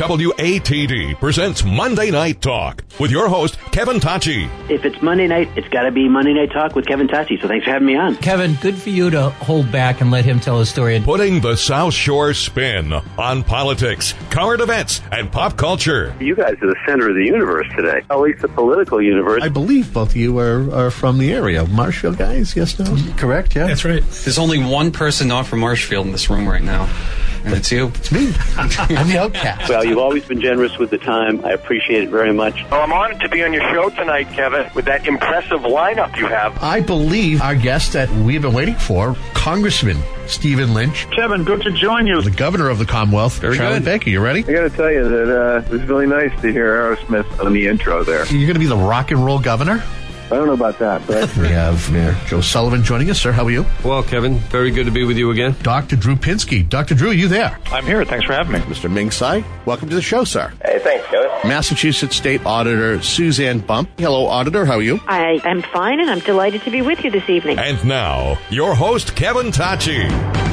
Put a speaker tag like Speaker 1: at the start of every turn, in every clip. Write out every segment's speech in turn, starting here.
Speaker 1: WATD presents Monday Night Talk with your host, Kevin Tachi.
Speaker 2: If it's Monday night, it's got to be Monday Night Talk with Kevin Tachi, so thanks for having me on.
Speaker 3: Kevin, good for you to hold back and let him tell his story.
Speaker 1: Putting the South Shore spin on politics, current events, and pop culture.
Speaker 4: You guys are the center of the universe today, at least the political universe.
Speaker 5: I believe both of you are from the area. Marshfield guys, yes, no?
Speaker 6: Correct, yeah.
Speaker 7: That's right.
Speaker 6: There's only one person not from Marshfield in this room right now, and it's you.
Speaker 5: It's me. I'm the outcast.
Speaker 4: Well, you've always been generous with the time. I appreciate it very much.
Speaker 7: Well, I'm honored to be on your show tonight, Kevin, with that impressive lineup you have.
Speaker 5: I believe our guest that we've been waiting for, Congressman Stephen Lynch.
Speaker 8: Kevin, good to join you.
Speaker 5: The governor of the Commonwealth, Charlie Baker. You ready?
Speaker 9: I got to tell you that it was really nice to hear Aerosmith on the intro there.
Speaker 5: You're going to be the rock and roll governor?
Speaker 9: I don't know about that, but...
Speaker 5: We have Joe Sullivan joining us. Sir, how are you?
Speaker 10: Well, Kevin, very good to be with you again.
Speaker 5: Dr. Drew Pinsky. Dr. Drew, are you there?
Speaker 8: I'm here. Thanks for having me.
Speaker 5: Mr. Ming Tsai, welcome to the show, sir.
Speaker 7: Hey, thanks, Kevin.
Speaker 5: Massachusetts State Auditor Suzanne Bump. Hello, Auditor. How are you?
Speaker 11: I am fine, and I'm delighted to be with you this evening.
Speaker 1: And now, your host, Kevin Tachi.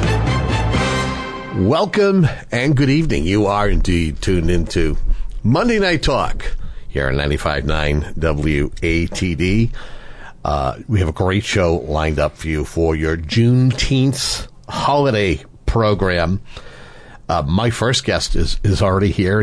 Speaker 5: Welcome and good evening. You are indeed tuned into Monday Night Talk here on 95.9 WATD. We have a great show lined up for you for your Juneteenth holiday program. My first guest is already here.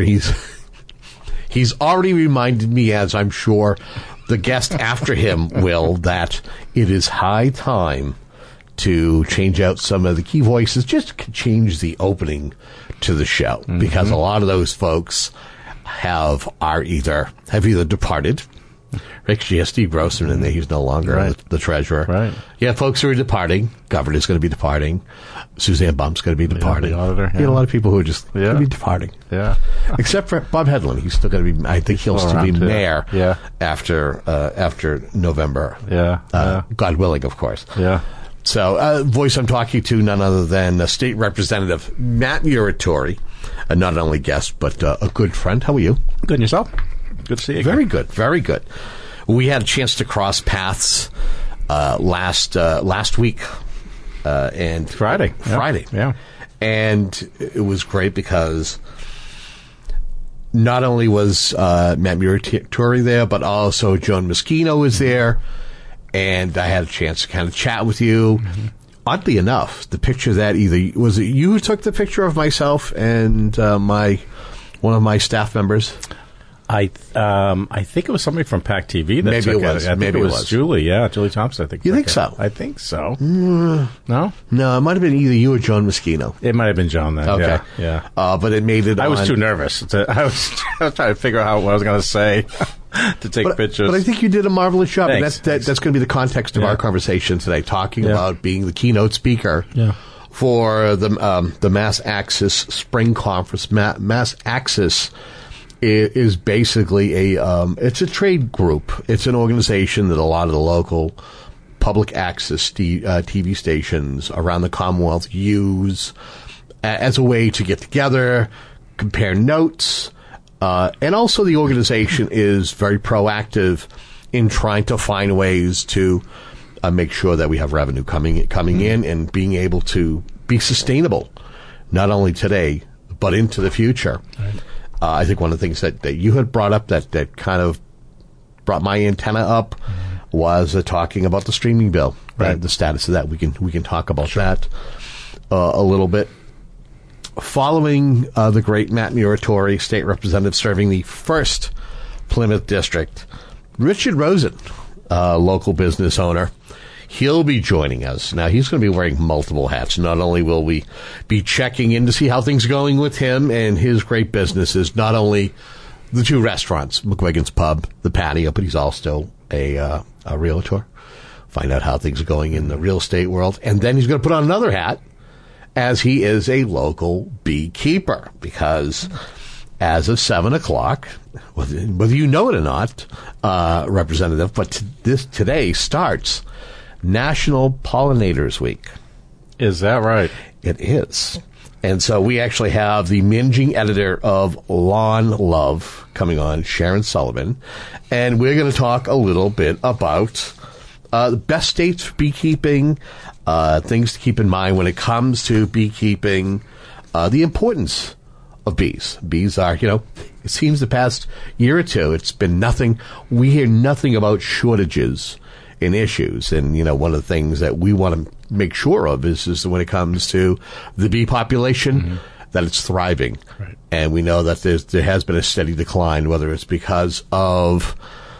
Speaker 5: He's already reminded me, as I'm sure the guest after him will, that it is high time to change out some of the key voices, just to change the opening to the show, because a lot of those folks have either departed. Right, you have Steve Grossman in there. He's no longer the treasurer.
Speaker 12: Right.
Speaker 5: Yeah, folks who are departing. Governor's going to be departing. Suzanne Bump's going to be departing.
Speaker 12: The auditor.
Speaker 5: You know, a lot of people who are just going to be departing.
Speaker 12: Yeah.
Speaker 5: Except for Bob Hedlund. He's still going to be, I think he'll still be mayor after November.
Speaker 12: Yeah.
Speaker 5: God willing, of course.
Speaker 12: Yeah.
Speaker 5: So, voice I'm talking to, none other than State Representative Matt Muratori, not only guest, but a good friend. How are you?
Speaker 12: Good, and yourself? Good to see you.
Speaker 5: Very good, very good. We had a chance to cross paths last week and
Speaker 12: Friday. Yeah.
Speaker 5: And it was great because not only was Matt Muratori there, but also Joan Moschino was there, and I had a chance to kind of chat with you. Oddly enough, the picture that was it you who took the picture of myself and one of my staff members?
Speaker 12: I think it was somebody from PAC TV that
Speaker 5: maybe
Speaker 12: took
Speaker 5: it was.
Speaker 12: it. I think it was Julie. Yeah, Julie Thompson. I think.
Speaker 5: You think so?
Speaker 12: I think so.
Speaker 5: No, it might have been either you or Joan Moschino.
Speaker 12: It might have been Joan then.
Speaker 5: Okay,
Speaker 12: yeah.
Speaker 5: But it made it.
Speaker 12: I was too nervous. I was trying to figure out what I was going to say to take pictures.
Speaker 5: But I think you did a marvelous job.
Speaker 12: Thanks.
Speaker 5: And that's going to be the context of our conversation today, talking about being the keynote speaker. For the Mass Axis Spring Conference. Mass Axis is basically it's a trade group. It's an organization that a lot of the local public access TV stations around the Commonwealth use as a way to get together, compare notes, and also the organization is very proactive in trying to find ways to make sure that we have revenue coming in and being able to be sustainable, not only today, but into the future. Right. I think one of the things that you had brought up that kind of brought my antenna up was talking about the streaming bill, right? The status of that. We can talk about that a little bit. Following the great Matt Muratori, state representative serving the 1st Plymouth District, Richard Rosen, local business owner, he'll be joining us. Now, he's going to be wearing multiple hats. Not only will we be checking in to see how things are going with him and his great businesses, not only the 2 restaurants, McGuigan's Pub, the patio, but he's also a realtor. Find out how things are going in the real estate world. And then he's going to put on another hat as he is a local beekeeper, because as of 7 o'clock, whether you know it or not, Representative, but today starts National Pollinators Week.
Speaker 12: Is that right?
Speaker 5: It is. And so we actually have the managing editor of Lawn Love coming on, Sharon Sullivan, and we're going to talk a little bit about the best states for beekeeping, things to keep in mind when it comes to beekeeping, the importance of bees. Bees are, it seems the past year or two, it's been nothing. We hear nothing about shortages in issues. And, one of the things that we want to make sure of is when it comes to the bee population, that it's thriving. Right. And we know that there has been a steady decline, whether it's because of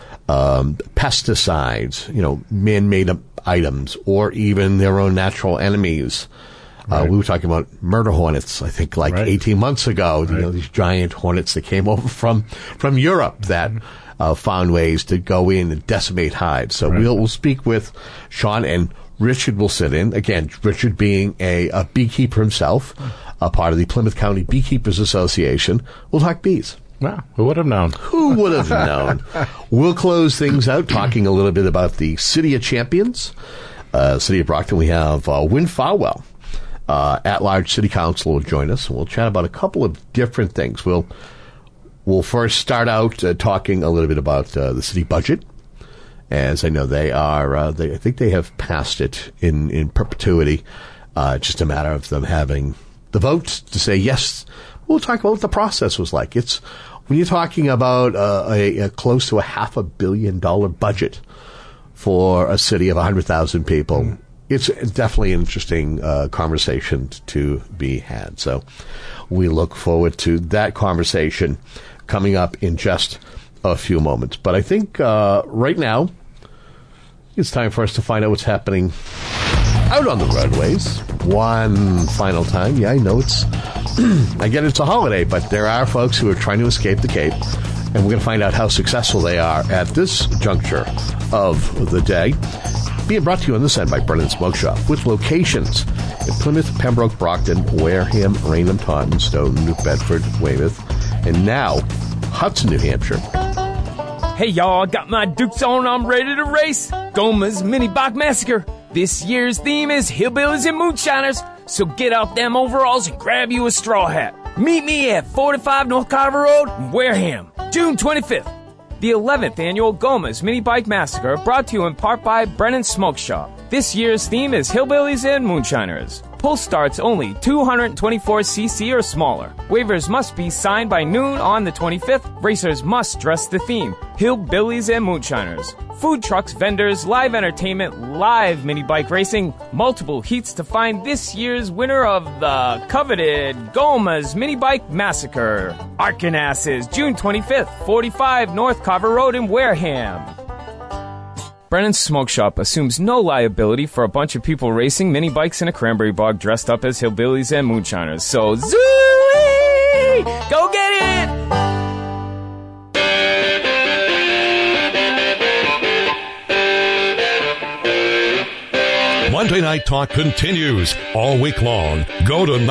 Speaker 5: pesticides, man-made items, or even their own natural enemies. Right. We were talking about murder hornets, I think, 18 months ago. Right. These giant hornets that came over from Europe that found ways to go in and decimate hives. So we'll speak with Sean, and Richard will sit in. Again, Richard being a beekeeper himself, a part of the Plymouth County Beekeepers Association. We'll talk bees.
Speaker 12: Wow, who would have known?
Speaker 5: Who would have known? We'll close things out talking a little bit about the City of Champions. City of Brockton, we have Win Farwell. At-large city council will join us, and we'll chat about a couple of different things. We'll first start out talking a little bit about the city budget, as I know they are. I think they have passed it in perpetuity. Just a matter of them having the vote to say yes. We'll talk about what the process was like. It's when you're talking about a close to $500 million budget for a city of 100,000 people. It's definitely an interesting conversation to be had. So we look forward to that conversation coming up in just a few moments. But I think right now it's time for us to find out what's happening out on the roadways one final time. Yeah, I know it's a holiday, but there are folks who are trying to escape the Cape, and we're going to find out how successful they are at this juncture of the day. Being brought to you on this end by Brennan Smoke Shop, with locations in Plymouth, Pembroke, Brockton, Wareham, Raynham, Taunton, Stoughton, New Bedford, Weymouth, and now Hudson, New Hampshire.
Speaker 13: Hey y'all, got my Dukes on, I'm ready to race. Goma's Mini Bike Massacre. This year's theme is Hillbillies and Moonshiners, so get out them overalls and grab you a straw hat. Meet me at 45 North Carver Road in Wareham, June 25th. The 11th annual Goma's Mini Bike Massacre, brought to you in part by Brennan Smoke Shop. This year's theme is Hillbillies and Moonshiners. Pull starts only 224cc or smaller. Waivers must be signed by noon on the 25th. Racers must dress the theme, Hillbillies and Moonshiners. Food trucks, vendors, live entertainment, live mini bike racing, multiple heats to find this year's winner of the coveted Goma's Mini Bike Massacre. Arkanasses, June 25th, 45 North Carver Road in Wareham. Brennan's Smoke Shop assumes no liability for a bunch of people racing mini bikes in a cranberry bog dressed up as hillbillies and moonshiners. So, zooey! Go get it!
Speaker 1: Monday Night Talk continues all week long. Go to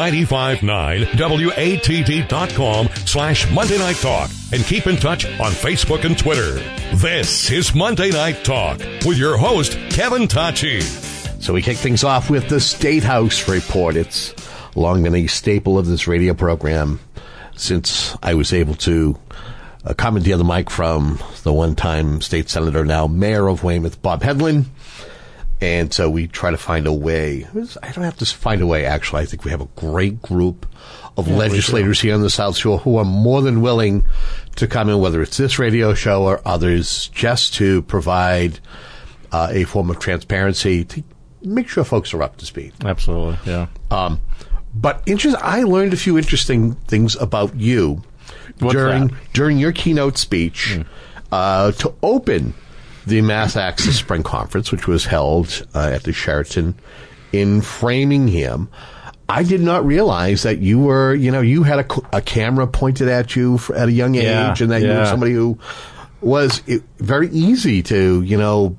Speaker 1: 959watt.com/Monday Night Talk and keep in touch on Facebook and Twitter. This is Monday Night Talk with your host, Kevin Tachi.
Speaker 5: So we kick things off with the State House Report. It's long been a staple of this radio program since I was able to commandeer the mic from the one-time state senator, now mayor of Weymouth, Bob Hedlund. And so we try to find a way. I don't have to find a way, actually. I think we have a great group of legislators here on the South Shore who are more than willing to come in, whether it's this radio show or others, just to provide a form of transparency to make sure folks are up to speed.
Speaker 12: Absolutely, yeah.
Speaker 5: But I learned a few interesting things about you during your keynote speech to open the Mass Access Spring Conference, which was held at the Sheraton in Framingham. I did not realize that you were, you had a camera pointed at you at a young age, and that you were somebody who was very easy to,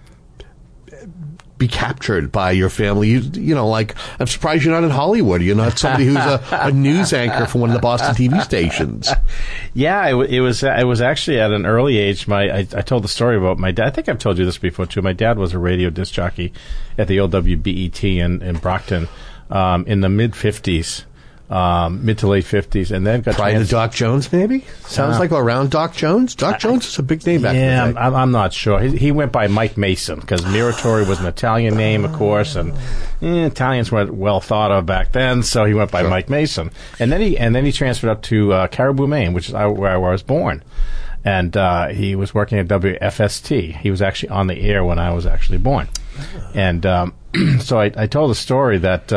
Speaker 5: be captured by your family. I'm surprised you're not in Hollywood. You're not somebody who's a news anchor for one of the Boston TV stations.
Speaker 12: Yeah, it was actually at an early age. I told the story about my dad. I think I've told you this before too. My dad was a radio disc jockey at the old WBET in Brockton in the mid-50s. mid to late 50s, and then got
Speaker 5: prior to Doc Jones, maybe? Sounds like around Doc Jones. Doc Jones is a big name back then.
Speaker 12: Yeah, I'm not sure. He went by Mike Mason because Muratori was an Italian name, of course, and Italians weren't well thought of back then, so he went by Mike Mason. And then he transferred up to Caribou, Maine, which is where I was born. And he was working at WFST. He was actually on the air when I was actually born. And so I told a story that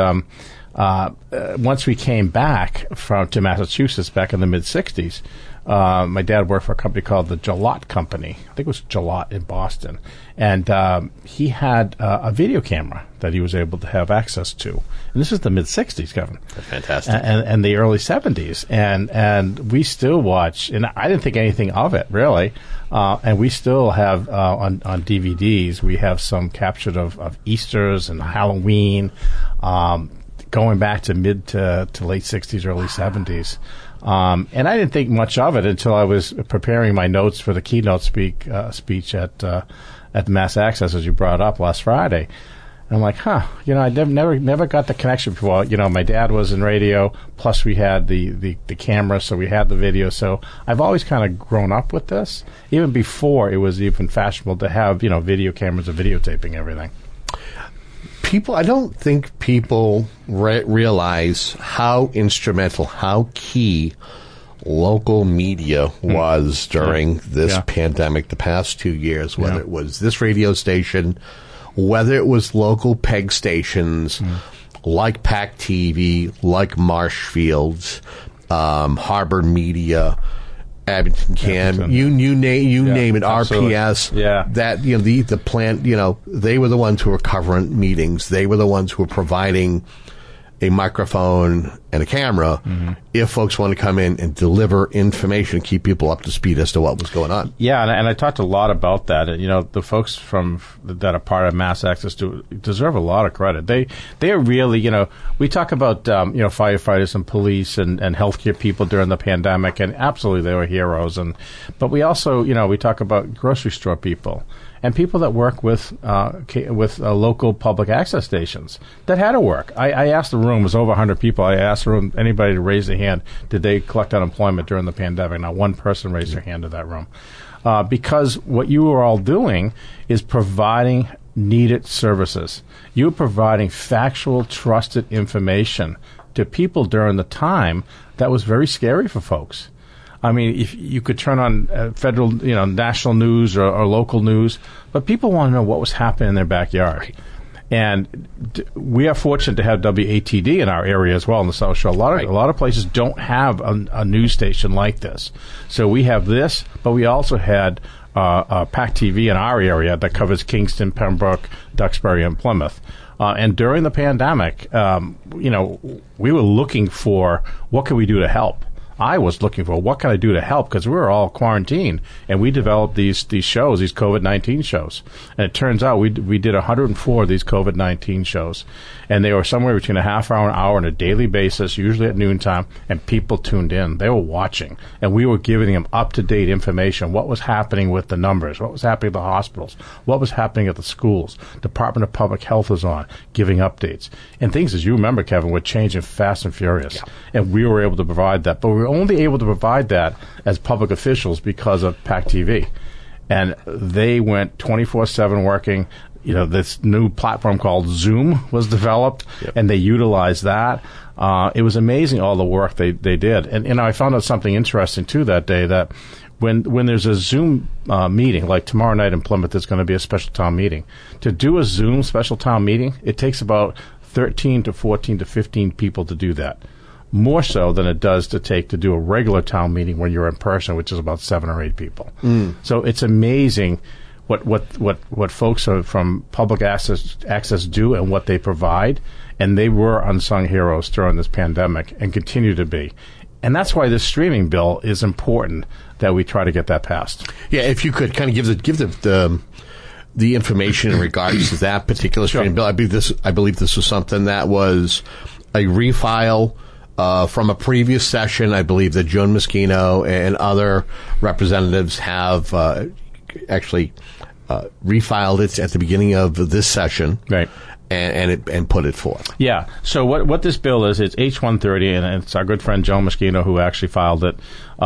Speaker 12: once we came back to Massachusetts back in the mid-'60s, my dad worked for a company called the Gillott Company. I think it was Gillott in Boston. And he had a video camera that he was able to have access to. And this is the mid-'60s, Kevin.
Speaker 5: That's fantastic.
Speaker 12: And the early 70s. And we still watch, and I didn't think anything of it, really. And we still have, on DVDs, we have some captured of Easters and Halloween, going back to mid to late 60s, early 70s. And I didn't think much of it until I was preparing my notes for the keynote speech at the Mass Access, as you brought up last Friday. And I'm like, I never got the connection before. My dad was in radio, plus we had the camera, so we had the video. So I've always kind of grown up with this, even before it was even fashionable to have, video cameras and videotaping everything.
Speaker 5: I don't think people realize how instrumental, how key local media was during this pandemic the past 2 years, whether it was this radio station, whether it was local PEG stations like PAC TV, like Marshfields, Harbor Media, Abington Cam, you name it,
Speaker 12: absolutely.
Speaker 5: RPS, that, the plant, they were the ones who were covering meetings. They were the ones who were providing a microphone and a camera if folks want to come in and deliver information and keep people up to speed as to what was going on.
Speaker 12: Yeah, and I talked a lot about that. The folks that are part of Mass Access deserve a lot of credit. They are really, we talk about, firefighters and police and healthcare people during the pandemic, and absolutely they were heroes. But we also, we talk about grocery store people and people that work with local public access stations that had to work. I asked the room, it was over 100 people, I asked the room, anybody to raise their hand, did they collect unemployment during the pandemic? Not one person raised their hand in that room. Because what you were all doing is providing needed services. You were providing factual, trusted information to people during the time that was very scary for folks. I mean, if you could turn on federal, national news or local news, but people want to know what was happening in their backyard. Right. And we are fortunate to have WATD in our area as well in the South Shore. A lot of places don't have a news station like this. So we have this, but we also had PAC TV in our area that covers Kingston, Pembroke, Duxbury, and Plymouth. And during the pandemic, we were looking for what can we do to help. I was looking for what can I do to help, because we were all quarantined, and we developed these shows, these COVID-19 shows. And it turns out we did 104 of these COVID-19 shows, and they were somewhere between a half hour and an hour on a daily basis, usually at noontime, and people tuned in. They were watching, and we were giving them up-to-date information, what was happening with the numbers, what was happening at the hospitals, what was happening at the schools. Department of Public Health was on, giving updates. And things, as you remember, Kevin, were changing fast and furious. Yeah. And we were able to provide that. But we were only able to provide that as public officials because of PAC TV. And they went 24/7 working. This new platform called Zoom was developed, and they utilized that. It was amazing all the work they did. And I found out something interesting, too, that day, that when there's a Zoom meeting, like tomorrow night in Plymouth, there's going to be a special town meeting. To do a Zoom special town meeting, it takes about 13 to 14 to 15 people to do that. More so than it does to do a regular town meeting when you're in person, which is about 7 or 8 people. So it's amazing what folks from public access do and what they provide, and they were unsung heroes during this pandemic and continue to be. And that's why this streaming bill is important, that we try to get that passed.
Speaker 5: Yeah, if you could kind of give the information in regards to that particular streaming bill. I believe this was something that was a refile from a previous session. I believe that Joan Moschino and other representatives have actually refiled it at the beginning of this session.
Speaker 12: Right.
Speaker 5: and put it forth.
Speaker 12: Yeah. So what this bill is, it's H-130, and it's our good friend Joe Moschino who actually filed it,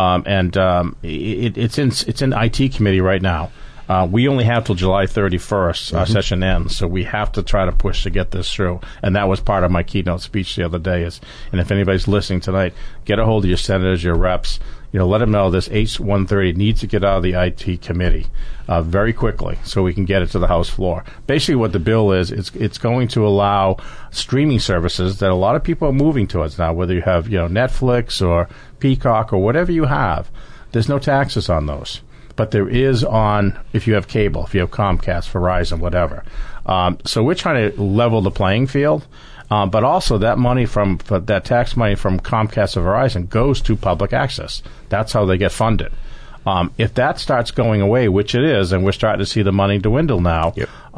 Speaker 12: it's in IT committee right now. We only have till July 31st, our session ends, so we have to try to push to get this through. And that was part of my keynote speech the other day. And if anybody's listening tonight, get a hold of your senators, your reps. Let them know this H-130 needs to get out of the IT committee very quickly so we can get it to the House floor. Basically what the bill is, it's going to allow streaming services that a lot of people are moving towards now, whether you have Netflix or Peacock or whatever you have. There's no taxes on those. But there is on if you have cable, if you have Comcast, Verizon, whatever. So we're trying to level the playing field. But also that money that tax money from Comcast or Verizon goes to public access. That's how they get funded. If that starts going away, which it is, and we're starting to see the money dwindle now,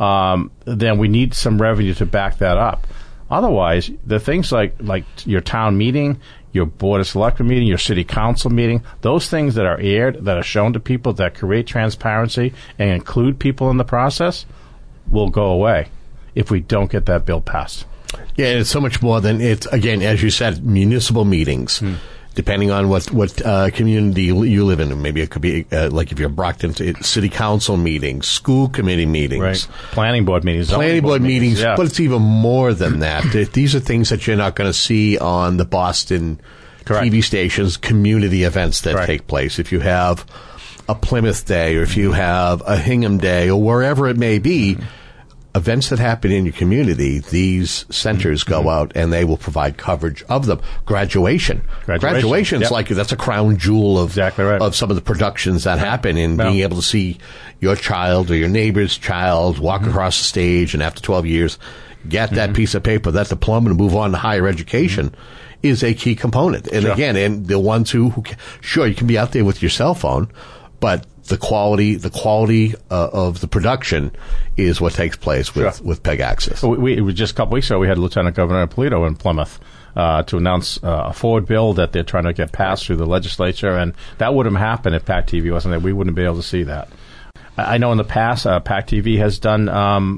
Speaker 12: then we need some revenue to back that up. Otherwise, the things like your town meeting, your board of selectmen meeting, your city council meeting, those things that are aired, that are shown to people, that create transparency and include people in the process, will go away if we don't get that bill passed.
Speaker 5: Yeah, it's so much more than it's, again, as you said, municipal meetings. Depending on what community you live in. Maybe it could be like if you're Brockton, city council meetings, school committee meetings.
Speaker 12: Right. Planning board meetings.
Speaker 5: Planning board meetings, yeah. But it's even more than that. These are things that you're not going to see on the Boston TV stations, community events that take place. If you have a Plymouth Day or if you have a Hingham Day or wherever it may be, events that happen in your community, these centers go out and they will provide coverage of them. Graduation's like that's a crown jewel of some of the productions that happen, and being able to see your child or your neighbor's child walk across the stage and after 12 years get that piece of paper, that diploma, to move on to higher education is a key component. And again, and the ones who you can be out there with your cell phone, but the quality of the production is what takes place with PEG Access.
Speaker 12: We just a couple weeks ago, we had Lieutenant Governor Polito in Plymouth to announce a forward bill that they're trying to get passed through the legislature, and that wouldn't happen if PAC TV wasn't there. We wouldn't be able to see that. I know in the past, PAC TV has done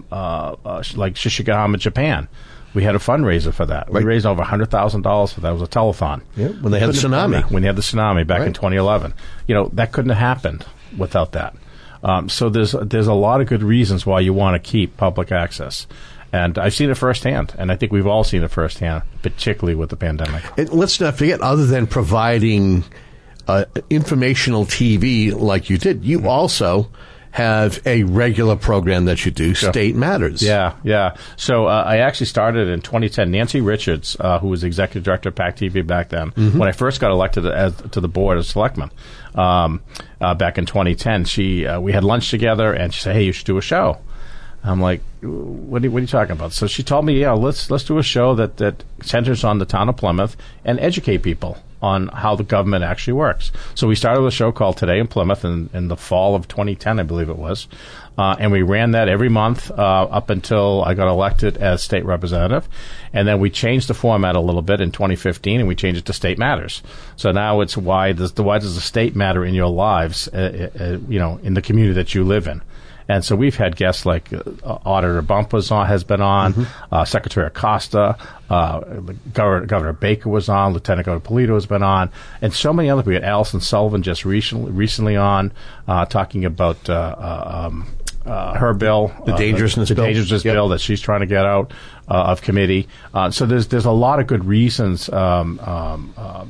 Speaker 12: like Shishigahama, Japan. We had a fundraiser for that. We raised over $100,000 for that. It was a telethon.
Speaker 5: Yeah, when they had the tsunami.
Speaker 12: When they had the tsunami back in 2011. That couldn't have happened without that. So there's a lot of good reasons why you want to keep public access. And I've seen it firsthand, and I think we've all seen it firsthand, particularly with the pandemic.
Speaker 5: And let's not forget, other than providing informational TV like you did, you also have a regular program that you do, State Matters.
Speaker 12: Yeah. So I actually started in 2010. Nancy Richards, who was executive director of PAC TV back then, when I first got elected to the board of selectmen back in 2010, we had lunch together, and she said, "Hey, you should do a show." I'm like, what are you talking about? So she told me, let's do a show that centers on the town of Plymouth and educate people on how the government actually works. So we started with a show called Today in Plymouth in the fall of 2010, I believe it was. And we ran that every month up until I got elected as state representative. And then we changed the format a little bit in 2015, and we changed it to State Matters. So now it's why does the state matter in your lives, in the community that you live in. And so we've had guests like Auditor Bump has been on, Secretary Acosta, Governor Baker was on, Lieutenant Governor Polito has been on, and so many other people. We had Allison Sullivan just recently on talking about her bill,
Speaker 5: the dangerousness
Speaker 12: bill that she's trying to get out of committee. So there's a lot of good reasons, to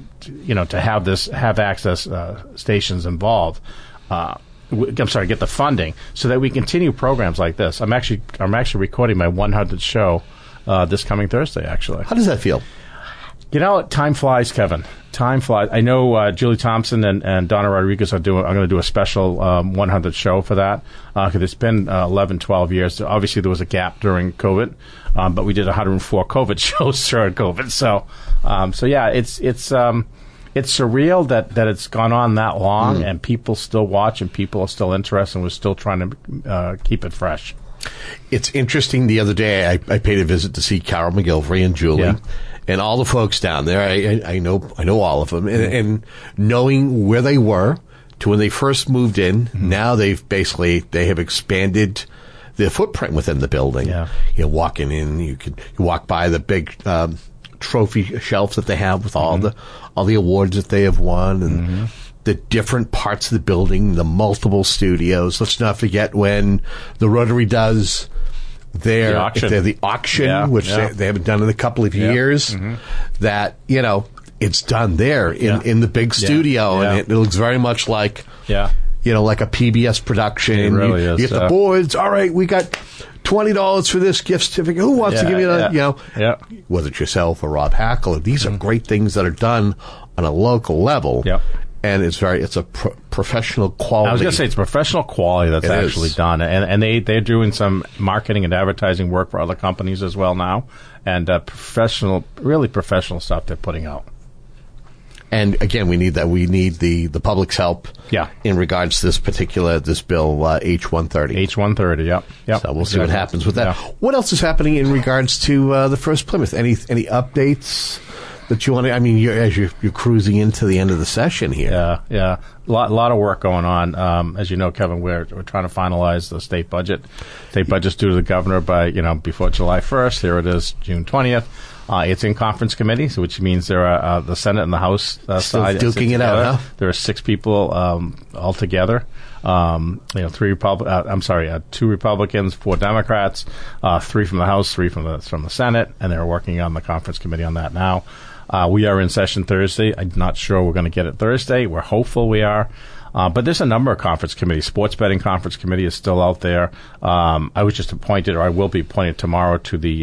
Speaker 12: have access stations involved. Get the funding so that we continue programs like this. I'm actually recording my 100th show this coming Thursday. Actually,
Speaker 5: how does that feel?
Speaker 12: Time flies, Kevin. Time flies. I know Julie Thompson and Donna Rodriguez are going to do a special 100th show for that because it's been 11, 12 years. Obviously, there was a gap during COVID, but we did 104 COVID shows during COVID. So yeah, it's surreal that it's gone on that long and people still watch and people are still interested and we're still trying to keep it fresh.
Speaker 5: It's interesting. The other day I paid a visit to see Carol McGilvery and Julie and all the folks down there. I know all of them. And knowing where they were to when they first moved in, now they have expanded the footprint within the building.
Speaker 12: Yeah.
Speaker 5: Walking in, you walk by the big trophy shelf that they have with all the awards that they have won, and the different parts of the building, the multiple studios. Let's not forget when the Rotary does the auction, which they haven't done in a couple of years, that, it's done there in the big studio, and it looks very much like, like a PBS production.
Speaker 12: It really is.
Speaker 5: You get the boards. All right, we got $20 for this gift certificate. Who wants to give you that? Whether it's yourself or Rob Hackler, these are great things that are done on a local level.
Speaker 12: Yeah.
Speaker 5: And it's a professiontional quality.
Speaker 12: I was going to say it's professional quality that's actually done, and they're doing some marketing and advertising work for other companies as well now, and really professional stuff they're putting out.
Speaker 5: And again, we need that. We need the public's help.
Speaker 12: Yeah.
Speaker 5: In regards to this bill, H-130.
Speaker 12: H-130. Yep.
Speaker 5: So we'll see what happens with that. Yeah. What else is happening in regards to the First Plymouth? Any updates that you want to? I mean, you're cruising into the end of the session here.
Speaker 12: Yeah. A lot of work going on. As you know, Kevin, we're trying to finalize the state budget. State budget's due to the governor by before July 1st. Here it is, June 20th. It's in conference committee, which means there are the Senate and the House side
Speaker 5: duking it out. Huh?
Speaker 12: There are 6 people altogether. 2 Republicans, 4 Democrats, 3 from the House, 3 from the Senate, and they're working on the conference committee on that now. We are in session Thursday. I'm not sure we're going to get it Thursday. We're hopeful we are. But there's a number of conference committees. Sports betting conference committee is still out there. I was just appointed, or I will be appointed tomorrow to the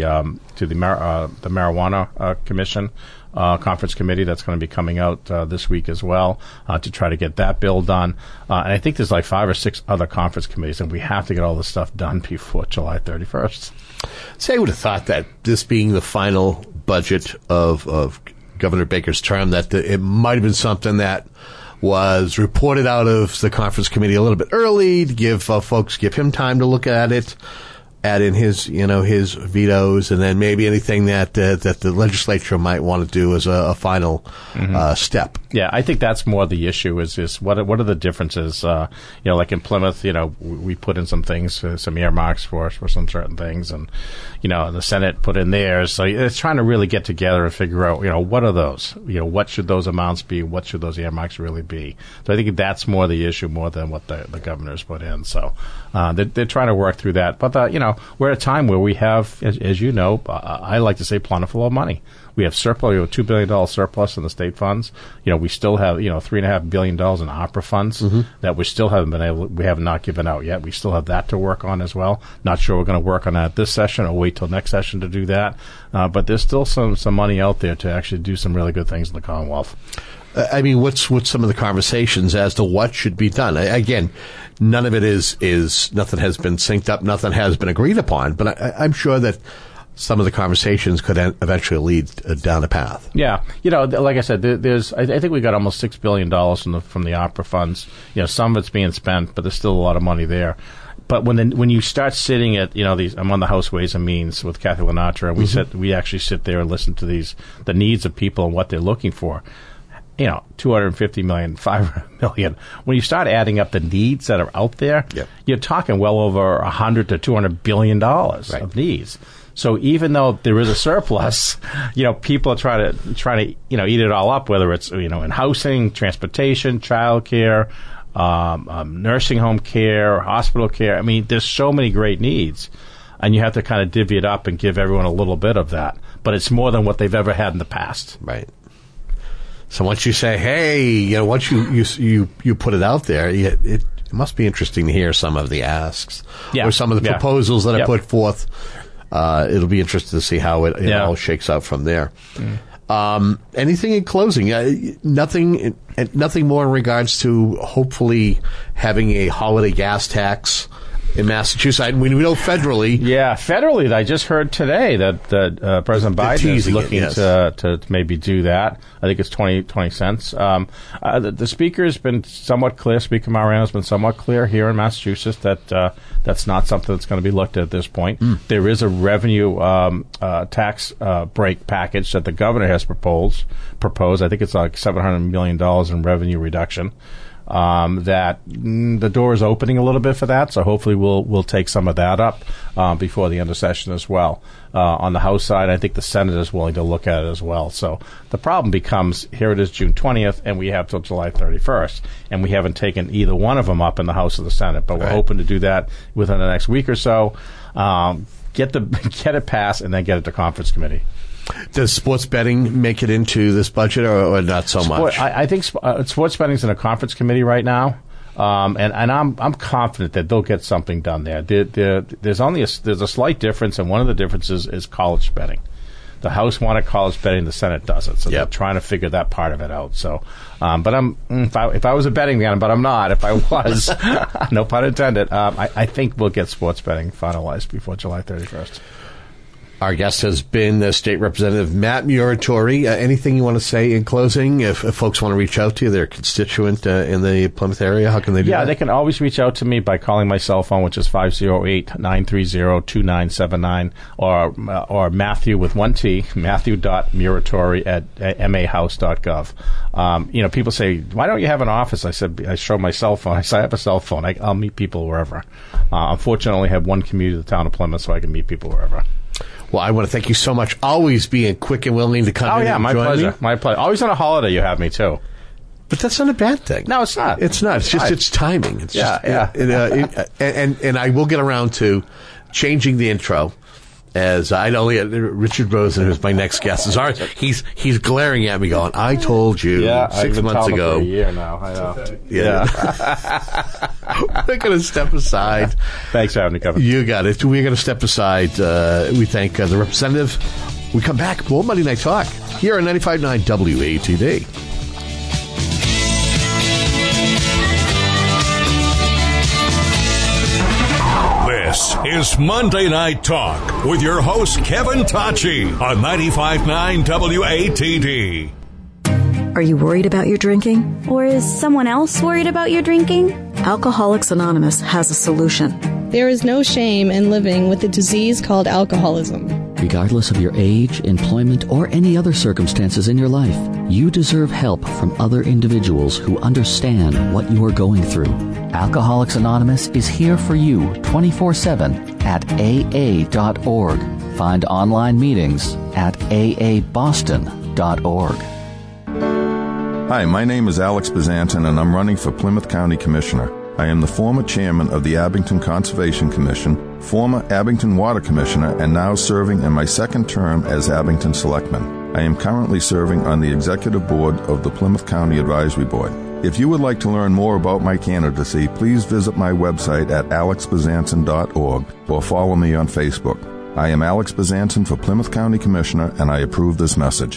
Speaker 12: marijuana commission conference committee. That's going to be coming out this week as well to try to get that bill done. And I think there's like 5 or 6 other conference committees, and we have to get all this stuff done before July 31st.
Speaker 5: See, I would have thought that this being the final budget of Governor Baker's term, that it might have been something that was reported out of the conference committee a little bit early to give him time to look at it, add in his vetoes, and then maybe anything that the legislature might want to do as a final step.
Speaker 12: Yeah, I think that's more the issue is what are the differences? Like in Plymouth, we put in some things, some earmarks for some certain things, and the Senate put in theirs. So it's trying to really get together and figure out, what are those? What should those amounts be? What should those earmarks really be? So I think that's more the issue, more than what the governor's put in. So they're trying to work through that. But we're at a time where we have, as you know, I like to say plentiful of money. We have surplus. We have a $2 billion surplus in the state funds. We still have, $3.5 billion in opera funds that we still haven't we have not given out yet. We still have that to work on as well. Not sure we're going to work on that this session or wait till next session to do that. But there's still some money out there to actually do some really good things in the Commonwealth.
Speaker 5: I mean, what's some of the conversations as to what should be done? Again, none of it is nothing has been synced up, nothing has been agreed upon, but I'm sure that some of the conversations could eventually lead down a path.
Speaker 12: Yeah. Like I said, I think we got almost $6 billion from the opera funds. Some of it's being spent, but there's still a lot of money there. But when you start sitting at, I'm on the House Ways and Means with Kathy Lenatra, and we actually sit there and listen to the needs of people and what they're looking for. $250 million, $500 million. When you start adding up the needs that are out there, you're talking well over $100 to $200 billion of needs. So even though there is a surplus, people are trying to eat it all up, whether it's in housing, transportation, child care, nursing home care, hospital care. I mean, there's so many great needs, and you have to kind of divvy it up and give everyone a little bit of that. But it's more than what they've ever had in the past.
Speaker 5: Right. So once you say, hey, once you put it out there, it must be interesting to hear some of the asks or some of the proposals that are put forth. It'll be interesting to see how it all shakes out from there. Anything in closing? Nothing more in regards to hopefully having a holiday gas tax in Massachusetts. We know federally. Yeah,
Speaker 12: federally. I just heard today that President Biden is looking to maybe do that. I think it's 20 cents. The speaker has been somewhat clear. Speaker Mariano has been somewhat clear here in Massachusetts that that's not something that's going to be looked at this point. There is a revenue tax break package that the governor has proposed. I think it's like $700 million in revenue reduction. that the door is opening a little bit for that. So hopefully we'll take some of that up before the end of session as well. On the House side, I think the Senate is willing to look at it as well. So the problem becomes, here it is June 20th, and we have till July 31st, and we haven't taken either one of them up in the House or the Senate. But we're hoping to do that within the next week or so. Get it passed, and then get it to conference committee.
Speaker 5: Does sports betting make it into this budget, or not so much?
Speaker 12: I think sports betting's in a conference committee right now, and I'm confident that they'll get something done there. There's a slight difference, and one of the differences is college betting. The House wanted college betting, the Senate doesn't, so they're trying to figure that part of it out. So, but if I was a betting man, but I'm not. If I was, no pun intended, I think we'll get sports betting finalized before July 31st.
Speaker 5: Our guest has been State Representative Matt Muratori. Anything you want to say in closing? If folks want to reach out to you, their constituent in the Plymouth area, how can they do that?
Speaker 12: Yeah, they can always reach out to me by calling my cell phone, which is 508-930-2979, or Matthew with one T, Matthew.Muratori at mahouse.gov. People say, why don't you have an office? I said, I show my cell phone. I said, I have a cell phone. I'll meet people wherever. Unfortunately, I have one commute to the town of Plymouth, so I can meet people wherever.
Speaker 5: Well, I want to thank you so much. Always being quick and willing to come in and
Speaker 12: my
Speaker 5: join
Speaker 12: pleasure.
Speaker 5: me.
Speaker 12: My pleasure. Always on a holiday, you have me too.
Speaker 5: But that's not a bad thing.
Speaker 12: No, it's not.
Speaker 5: It's not. It's just it's timing. It's and I will get around to changing the intro. As I know, Richard Rosen, who's my next guest, is he's glaring at me, going, "I told you 6 months ago."
Speaker 12: For a year now. I know.
Speaker 5: Yeah. We're going to step aside.
Speaker 12: Thanks for having me, Kevin.
Speaker 5: You got it. We're going to step aside. We thank the representative. We come back. More Monday Night Talk here on 95.9 WATD.
Speaker 1: This is Monday Night Talk with your host, Kevin Tacci, on 95.9 WATD.
Speaker 14: Are you worried about your drinking?
Speaker 15: Or is someone else worried about your drinking?
Speaker 14: Alcoholics Anonymous has a solution.
Speaker 16: There is no shame in living with a disease called alcoholism.
Speaker 17: Regardless of your age, employment, or any other circumstances in your life, you deserve help from other individuals who understand what you are going through. Alcoholics Anonymous is here for you 24/7 at aa.org. Find online meetings at aaboston.org.
Speaker 18: Hi, my name is Alex Bazantin, and I'm running for Plymouth County Commissioner. I am the former chairman of the Abington Conservation Commission, former Abington Water Commissioner, and now serving in my second term as Abington Selectman. I am currently serving on the Executive Board of the Plymouth County Advisory Board. If you would like to learn more about my candidacy, please visit my website at alexbazantin.org or follow me on Facebook. I am Alex Bazantin for Plymouth County Commissioner, and I approve this message.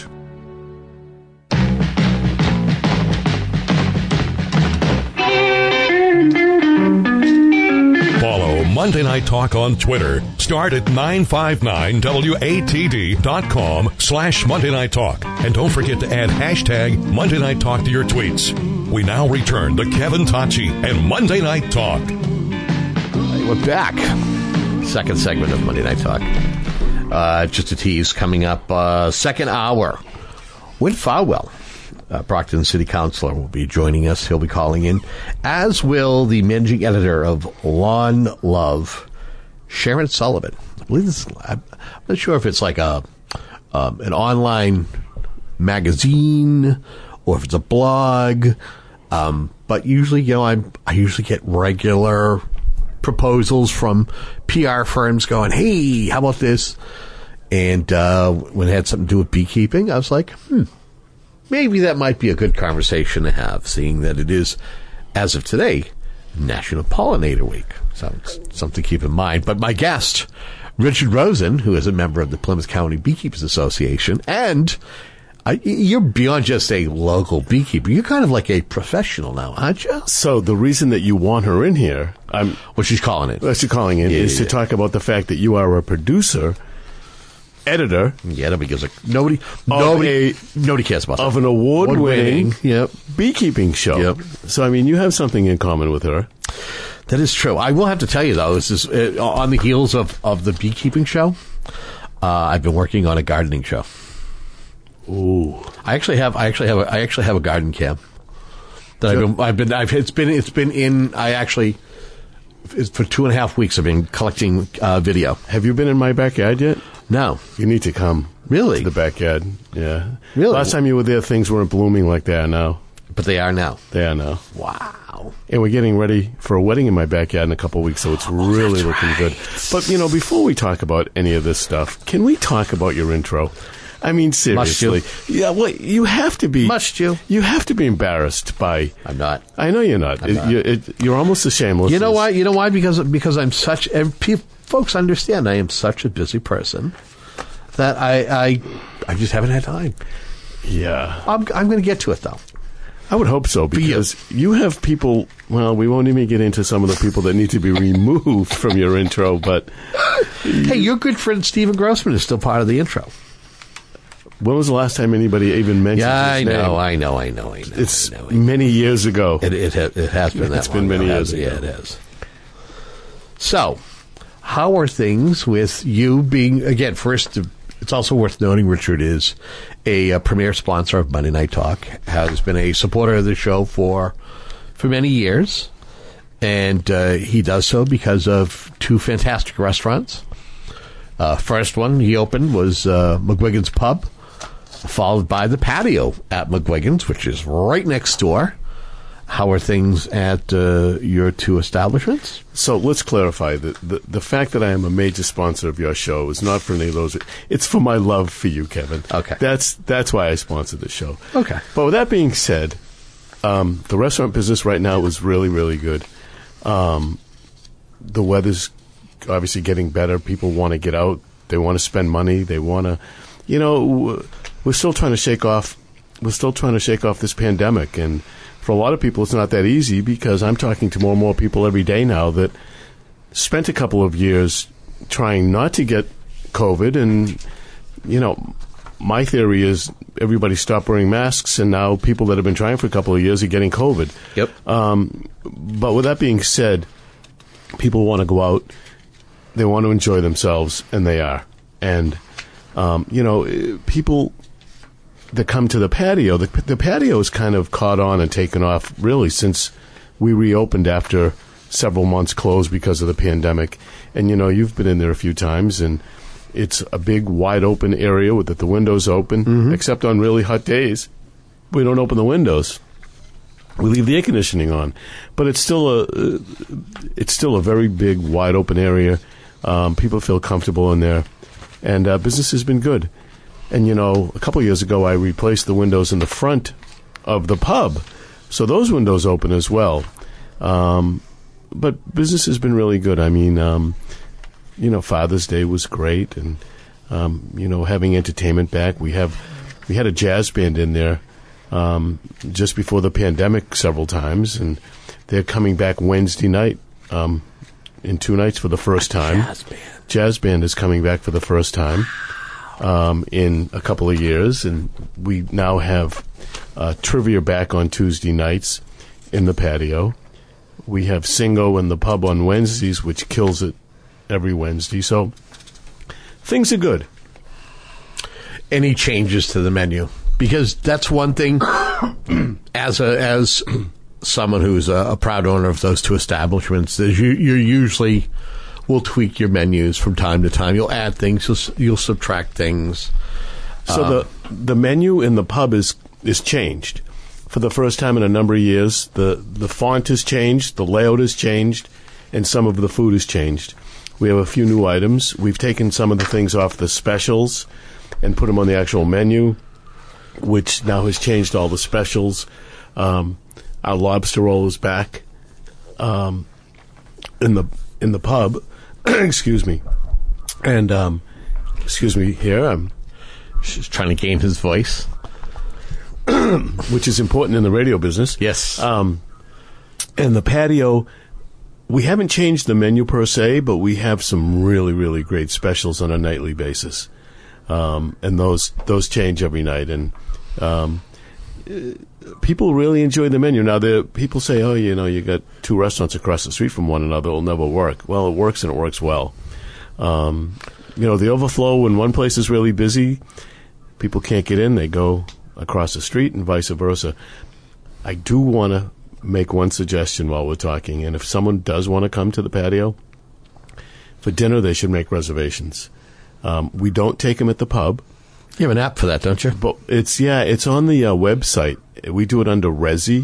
Speaker 1: Follow Monday Night Talk on Twitter. Start at 959WATD.com/Monday Night Talk. And don't forget to add hashtag Monday Night Talk to your tweets. We now return to Kevin Tacci and Monday Night Talk.
Speaker 5: We're back. Second segment of Monday Night Talk. Just a tease coming up. Second hour. Win Farwell, Brockton City Councilor, will be joining us. He'll be calling in, as will the managing editor of Lawn Love, Sharon Sullivan. I believe this. I'm not sure if it's like an online magazine or if it's a blog. But usually, I usually get regular proposals from PR firms going, "Hey, how about this?" And when it had something to do with beekeeping, I was like, maybe that might be a good conversation to have, seeing that it is, as of today, National Pollinator Week. So it's something to keep in mind. But my guest, Richard Rosen, who is a member of the Plymouth County Beekeepers Association, and you're beyond just a local beekeeper. You're kind of like a professional now, aren't you?
Speaker 19: So the reason that you want her in here,
Speaker 5: what she's calling it,
Speaker 19: is to talk about the fact that you are a producer, editor.
Speaker 5: Yeah, nobody gives nobody cares about that.
Speaker 19: Of an award-winning beekeeping show.
Speaker 5: Yep.
Speaker 19: So you have something in common with her.
Speaker 5: That is true. I will have to tell you though, this is on the heels of the beekeeping show. I've been working on a gardening show.
Speaker 19: Ooh.
Speaker 5: I actually have a garden cam. that it's been in. It's for 2.5 weeks I've been collecting video.
Speaker 19: Have you been in my backyard yet?
Speaker 5: No.
Speaker 19: You need to come.
Speaker 5: Really?
Speaker 19: To the backyard. Yeah.
Speaker 5: Really?
Speaker 19: Last time you were there, things weren't blooming like they are now.
Speaker 5: But they are now.
Speaker 19: They are now.
Speaker 5: Wow.
Speaker 19: And we're getting ready for a wedding in my backyard in a couple of weeks, so it's really looking good. But, before we talk about any of this stuff, can we talk about your intro? I mean, seriously.
Speaker 5: Must you?
Speaker 19: Yeah, well, you have to be.
Speaker 5: Must you?
Speaker 19: You have to be embarrassed by.
Speaker 5: I'm not.
Speaker 19: I know you're not. You're almost a shameless.
Speaker 5: You know why? You know why? Because I'm such. Folks understand I am such a busy person that I just haven't had time.
Speaker 19: Yeah.
Speaker 5: I'm going to get to it, though.
Speaker 19: I would hope so, because you have people. Well, we won't even get into some of the people that need to be removed from your intro, but.
Speaker 5: Hey, your good friend Stephen Grossman is still part of the intro.
Speaker 19: When was the last time anybody even mentioned his name?
Speaker 5: I know.
Speaker 19: It's many years ago.
Speaker 5: It has been that
Speaker 19: It's been many years ago.
Speaker 5: Yeah, it has. So, how are things with you being, again, first, it's also worth noting Richard is a premier sponsor of Monday Night Talk, has been a supporter of the show for many years, and he does so because of two fantastic restaurants. First one he opened was McGuigan's Pub, followed by the Patio at McGuigan's, which is right next door. How are things at your two establishments?
Speaker 19: So let's clarify that the fact that I am a major sponsor of your show is not for any of those. It's for my love for you, Kevin.
Speaker 5: Okay.
Speaker 19: That's why I sponsored the show.
Speaker 5: Okay.
Speaker 19: But with that being said, the restaurant business right now is really, really good. The weather's obviously getting better. People want to get out. They want to spend money. They want to, we're still trying to shake off this pandemic, and for a lot of people it's not that easy, because I'm talking to more and more people every day now that spent a couple of years trying not to get COVID, and my theory is everybody stopped wearing masks, and now people that have been trying for a couple of years are getting COVID.
Speaker 5: Yep.
Speaker 19: But with that being said, people want to go out, they want to enjoy themselves, and they are. And people that come to the patio, the patio has kind of caught on and taken off really since we reopened after several months closed because of the pandemic. And, you've been in there a few times, and it's a big, wide open area with the windows open, except on really hot days. We don't open the windows. We leave the air conditioning on. But it's still a very big, wide open area. People feel comfortable in there. And business has been good. And, a couple of years ago, I replaced the windows in the front of the pub. So those windows open as well. But business has been really good. I mean, Father's Day was great. And, having entertainment back. We had a jazz band in there just before the pandemic several times. And they're coming back Wednesday night in 2 nights for the first time. Jazz band is coming back for the first time in a couple of years, and we now have trivia back on Tuesday nights in the patio. We have Singo in the pub on Wednesdays, which kills it every Wednesday. So things are good.
Speaker 5: Any changes to the menu? Because that's one thing. As someone who's a proud owner of those two establishments, is you usually will tweak your menus from time to time. You'll add things. You'll subtract things.
Speaker 19: So the menu in the pub is changed for the first time in a number of years. The font has changed, the layout has changed, and some of the food has changed. We have a few new items. We've taken some of the things off the specials and put them on the actual menu, which now has changed all the specials. Our lobster roll is back in the pub. Excuse me. And excuse me here. I'm
Speaker 5: just trying to gain his voice,
Speaker 19: which is important in the radio business.
Speaker 5: Yes.
Speaker 19: And the patio, we haven't changed the menu per se, but we have some really, really great specials on a nightly basis. And those change every night. And people really enjoy the menu. Now, people say, oh, you got two restaurants across the street from one another. It'll never work. Well, it works, and it works well. The overflow, when one place is really busy, people can't get in. They go across the street and vice versa. I do want to make one suggestion while we're talking. And if someone does want to come to the patio for dinner, they should make reservations. We don't take them at the pub.
Speaker 5: You have an app for that, don't you?
Speaker 19: But it's on the website. We do it under Resi.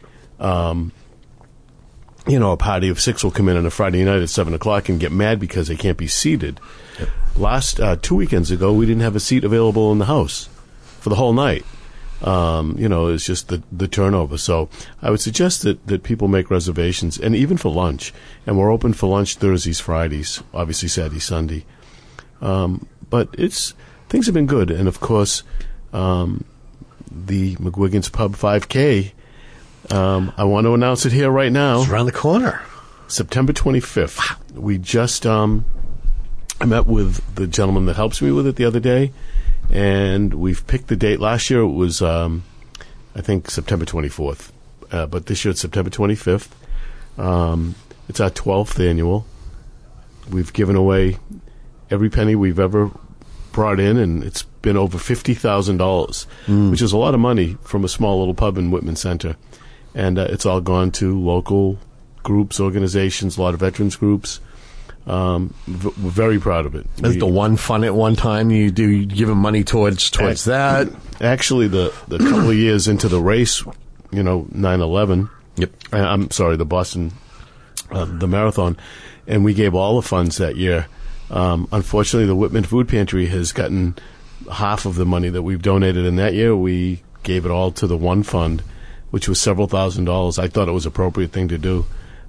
Speaker 19: A party of 6 will come in on a Friday night at 7 o'clock and get mad because they can't be seated. Yep. Last 2 weekends ago, we didn't have a seat available in the house for the whole night. It's just the turnover. So I would suggest that people make reservations, and even for lunch. And we're open for lunch Thursdays, Fridays, obviously Saturday, Sunday. But things have been good. And, of course, the McGuigan's Pub 5K, I want to announce it here right now.
Speaker 5: It's around the corner.
Speaker 19: September 25th. Wow. We just I met with the gentleman that helps me with it the other day, and we've picked the date. Last year it was, I think, September 24th. But this year it's September 25th. It's our 12th annual. We've given away every penny we've ever brought in, and it's been over $50,000, which is a lot of money from a small little pub in Whitman Center. And it's all gone to local groups, organizations, a lot of veterans groups. We're very proud of it.
Speaker 5: That's the one fund at one time you give them money towards that.
Speaker 19: Actually, the couple of years into the race, 9/11.
Speaker 5: Yep.
Speaker 19: I'm sorry, the Boston, the marathon, and we gave all the funds that year. Unfortunately, the Whitman Food Pantry has gotten half of the money that we've donated, and that year we gave it all to the one fund, which was several $1,000s. I thought it was an appropriate thing to do.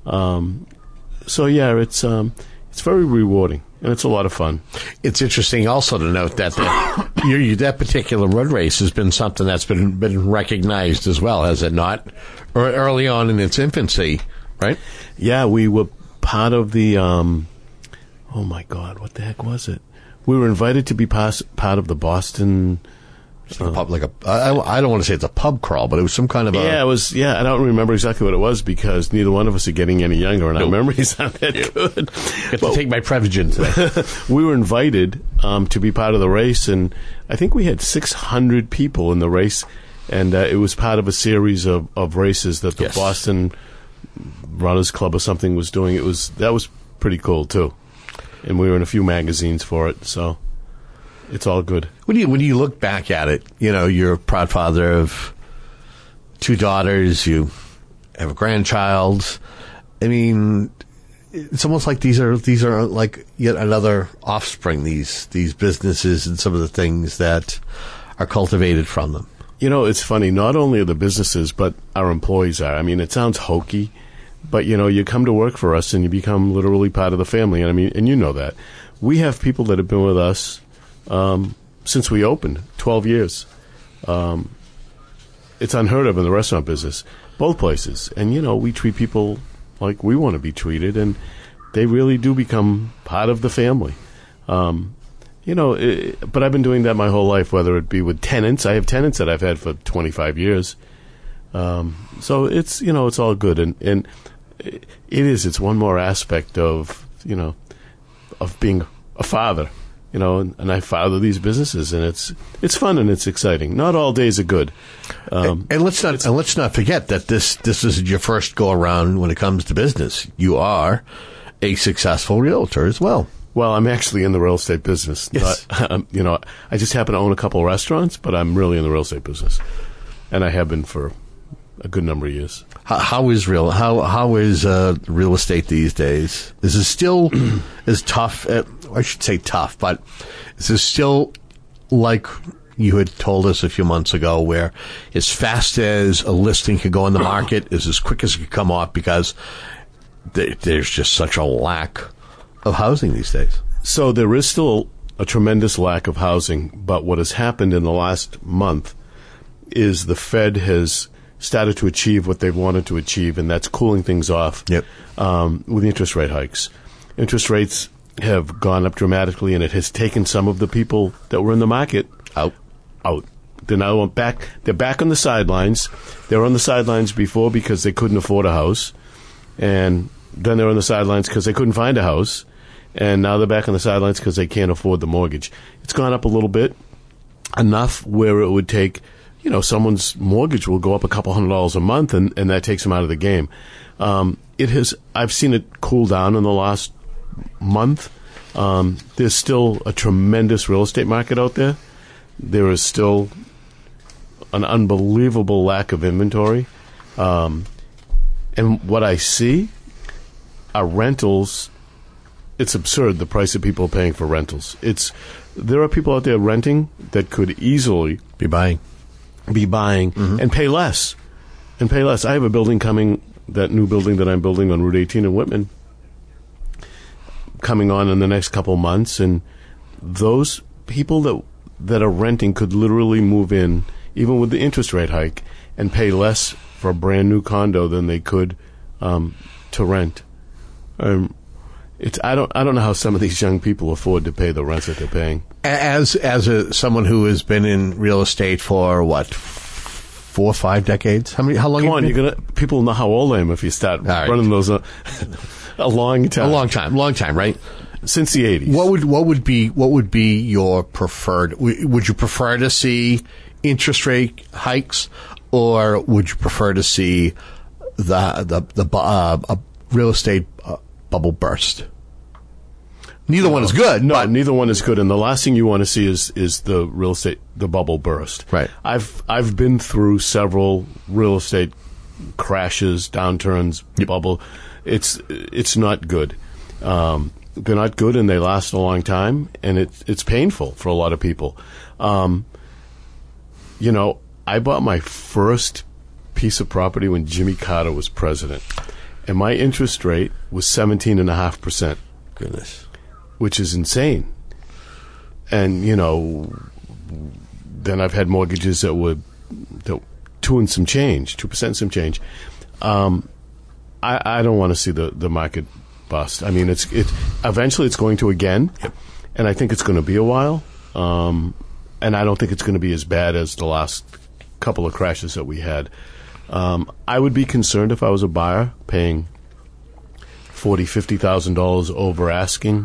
Speaker 19: It's very rewarding, and it's a lot of fun.
Speaker 5: It's interesting also to note that that particular road race has been something that's been recognized as well, has it not? Early on in its infancy, right?
Speaker 19: Yeah, we were part of the, oh my God, what the heck was it? We were invited to be part of the Boston...
Speaker 5: I don't want to say it's a pub crawl, but it was some kind of
Speaker 19: it was. Yeah, I don't remember exactly what it was because neither one of us are getting any younger, and our memories aren't that good.
Speaker 5: I have to take my Prevagen today.
Speaker 19: We were invited to be part of the race, and I think we had 600 people in the race, and it was part of a series of races that the Boston Runners Club or something was doing. That was pretty cool too, and we were in a few magazines for it, so. It's all good.
Speaker 5: When you look back at it, you're a proud father of 2 daughters. You have a grandchild. I mean, it's almost like these are like yet another offspring. These businesses and some of the things that are cultivated from them.
Speaker 19: It's funny. Not only are the businesses, but our employees are. I mean, it sounds hokey, but you come to work for us and you become literally part of the family. And and you know that we have people that have been with us. Since we opened, 12 years. It's unheard of in the restaurant business, both places. And, we treat people like we want to be treated, and they really do become part of the family. But I've been doing that my whole life, whether it be with tenants. I have tenants that I've had for 25 years. So it's, it's all good. And it's one more aspect of, of being a father. And I father these businesses, and it's fun and it's exciting. Not all days are good.
Speaker 5: And let's not forget that this isn't your first go around when it comes to business. You are a successful realtor as well.
Speaker 19: Well, I'm actually in the real estate business.
Speaker 5: Yes.
Speaker 19: I just happen to own a couple of restaurants, but I'm really in the real estate business, and I have been for a good number of years.
Speaker 5: How is real estate these days? Is it still as tough? I should say tough, but is it still like you had told us a few months ago, where as fast as a listing could go on the market is as quick as it could come off because there's just such a lack of housing these days?
Speaker 19: So there is still a tremendous lack of housing, but what has happened in the last month is the Fed has started to achieve what they've wanted to achieve, and that's cooling things off with interest rate hikes. Interest rates have gone up dramatically, and it has taken some of the people that were in the market out. They're now back. They're back on the sidelines. They were on the sidelines before because they couldn't afford a house, and then they're on the sidelines because they couldn't find a house, and now they're back on the sidelines because they can't afford the mortgage. It's gone up a little bit, enough where it would take someone's mortgage will go up a couple $100 a month, and that takes them out of the game. I've seen it cool down in the last month. There's still a tremendous real estate market out there. There is still an unbelievable lack of inventory. And what I see are rentals. It's absurd, the price that people are paying for rentals. There are people out there renting that could easily
Speaker 5: be buying
Speaker 19: and pay less. I have a building coming, that new building that I'm building on Route 18 in Whitman, coming on in the next couple months, and those people that are renting could literally move in, even with the interest rate hike, and pay less for a brand new condo than they could to rent. I don't know how some of these young people afford to pay the rents that they're paying.
Speaker 5: As someone who has been in real estate for 4 or 5 decades, how long?
Speaker 19: Come on, people know how old I am if you start running those. A long time,
Speaker 5: right?
Speaker 19: Since the 80s.
Speaker 5: What would be your preferred? Would you prefer to see interest rate hikes, or would you prefer to see the real estate bubble burst? Neither one is good.
Speaker 19: No, neither one is good. And the last thing you want to see is the real estate, the bubble burst.
Speaker 5: Right.
Speaker 19: I've been through several real estate crashes, downturns, bubble. It's not good. They're not good, and they last a long time, and it's painful for a lot of people. I bought my first piece of property when Jimmy Carter was president, and my interest rate was 17.5%.
Speaker 5: Goodness.
Speaker 19: Which is insane. And, then I've had mortgages that were 2% and some change. I don't want to see the market bust. I mean, eventually it's going to again, and I think it's going to be a while. And I don't think it's going to be as bad as the last couple of crashes that we had. I would be concerned if I was a buyer paying $40,000, $50,000 over asking.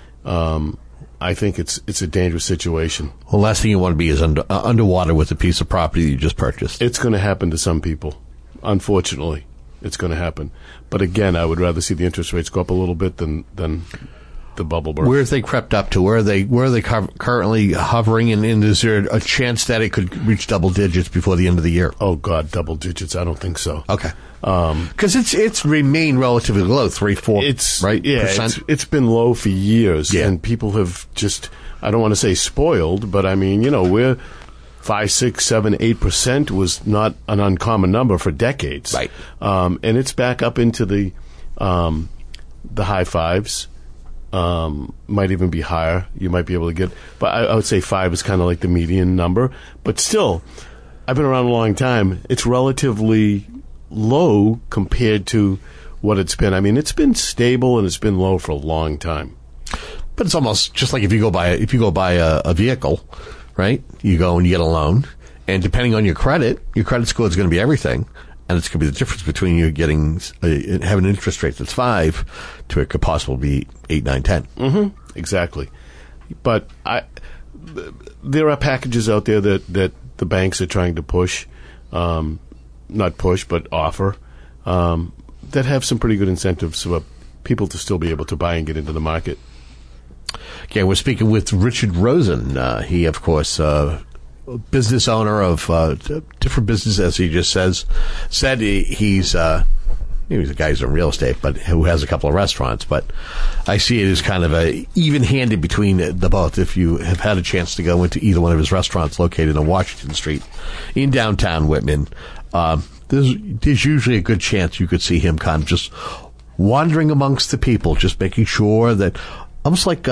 Speaker 19: I think it's a dangerous situation.
Speaker 5: Well, last thing you want to be is underwater with a piece of property that you just purchased.
Speaker 19: It's going to happen to some people. Unfortunately, it's going to happen. But again, I would rather see the interest rates go up a little bit than the bubble burst.
Speaker 5: Where have they crept up to? Where are they currently hovering? And is there a chance that it could reach double digits before the end of the year?
Speaker 19: Oh God, double digits? I don't think so.
Speaker 5: Okay. Because it's remained relatively low, 3-4%, right?
Speaker 19: Yeah, it's been low for years, and people have just, I don't want to say spoiled, but I mean, we're 5, 6, 7, 8% was not an uncommon number for decades,
Speaker 5: right?
Speaker 19: And it's back up into the high fives, might even be higher. You might be able to get, but I would say 5 is kind of like the median number. But still, I've been around a long time. It's relatively low compared to what it's been. I mean, it's been stable and it's been low for a long time.
Speaker 5: But it's almost just like if you go buy a vehicle, right? You go and you get a loan, and depending on your credit score is going to be everything, and it's going to be the difference between you having an interest rate that's 5 to it could possibly be 8, 9, 10.
Speaker 19: Mm-hmm. Exactly. But there are packages out there that the banks are trying to push. Not push, but offer, that have some pretty good incentives for people to still be able to buy and get into the market.
Speaker 5: Okay, we're speaking with Richard Rosen. He, of course, business owner of different businesses, as he just said he's a guy who's in real estate, but who has a couple of restaurants. But I see it as kind of a even-handed between the both. If you have had a chance to go into either one of his restaurants located on Washington Street in downtown Whitman, there's usually a good chance you could see him kind of just wandering amongst the people, just making sure that, almost like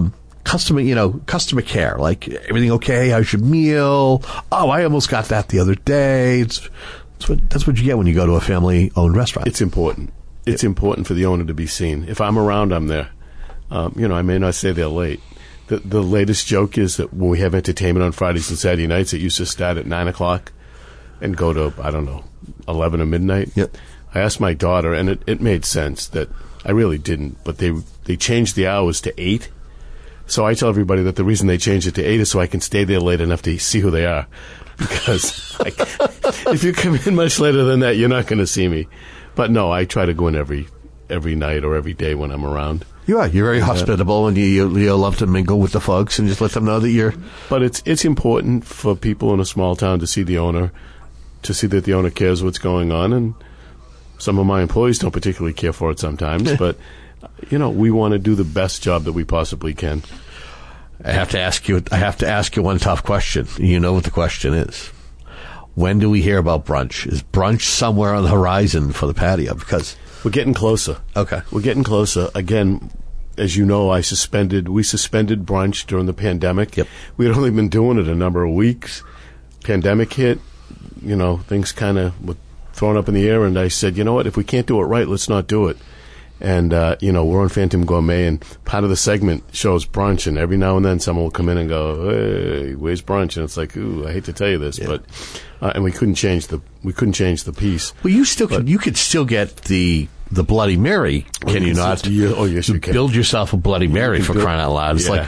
Speaker 5: customer care, like, everything okay? How's your meal? Oh, I almost got that the other day. That's what you get when you go to a family-owned restaurant.
Speaker 19: It's important. It's important for the owner to be seen. If I'm around, I'm there. I may not stay there late. The latest joke is that when we have entertainment on Fridays and Saturday nights, it used to start at 9 o'clock and go to, 11 or midnight.
Speaker 5: Yep.
Speaker 19: I asked my daughter, and it made sense that I really didn't, but they changed the hours to 8. So I tell everybody that the reason they changed it to 8 is so I can stay there late enough to see who they are. because if you come in much later than that, you're not going to see me. But no, I try to go in every night or every day when I'm around.
Speaker 5: You're very hospitable, and you love to mingle with the folks and just let them know that you're...
Speaker 19: But it's important for people in a small town to see the owner, to see that the owner cares what's going on, and some of my employees don't particularly care for it sometimes, but, we want to do the best job that we possibly can.
Speaker 5: I have to ask you one tough question. You know what the question is. When do we hear about brunch? Is brunch somewhere on the horizon for the patio? Because
Speaker 19: we're getting closer.
Speaker 5: Okay.
Speaker 19: We're getting closer. Again, as you know, we suspended brunch during the pandemic.
Speaker 5: Yep.
Speaker 19: We had only been doing it a number of weeks. Pandemic hit, things kind of were thrown up in the air, and I said, you know what, if we can't do it right, let's not do it. And, we're on Phantom Gourmet, and part of the segment shows brunch, and every now and then someone will come in and go, hey, where's brunch? And it's like, ooh, I hate to tell you this, but, and we couldn't change the piece.
Speaker 5: Well, you could still get the Bloody Mary, can you not?
Speaker 19: Oh, yes, you can.
Speaker 5: Build yourself a Bloody Mary, for crying out loud. It's like,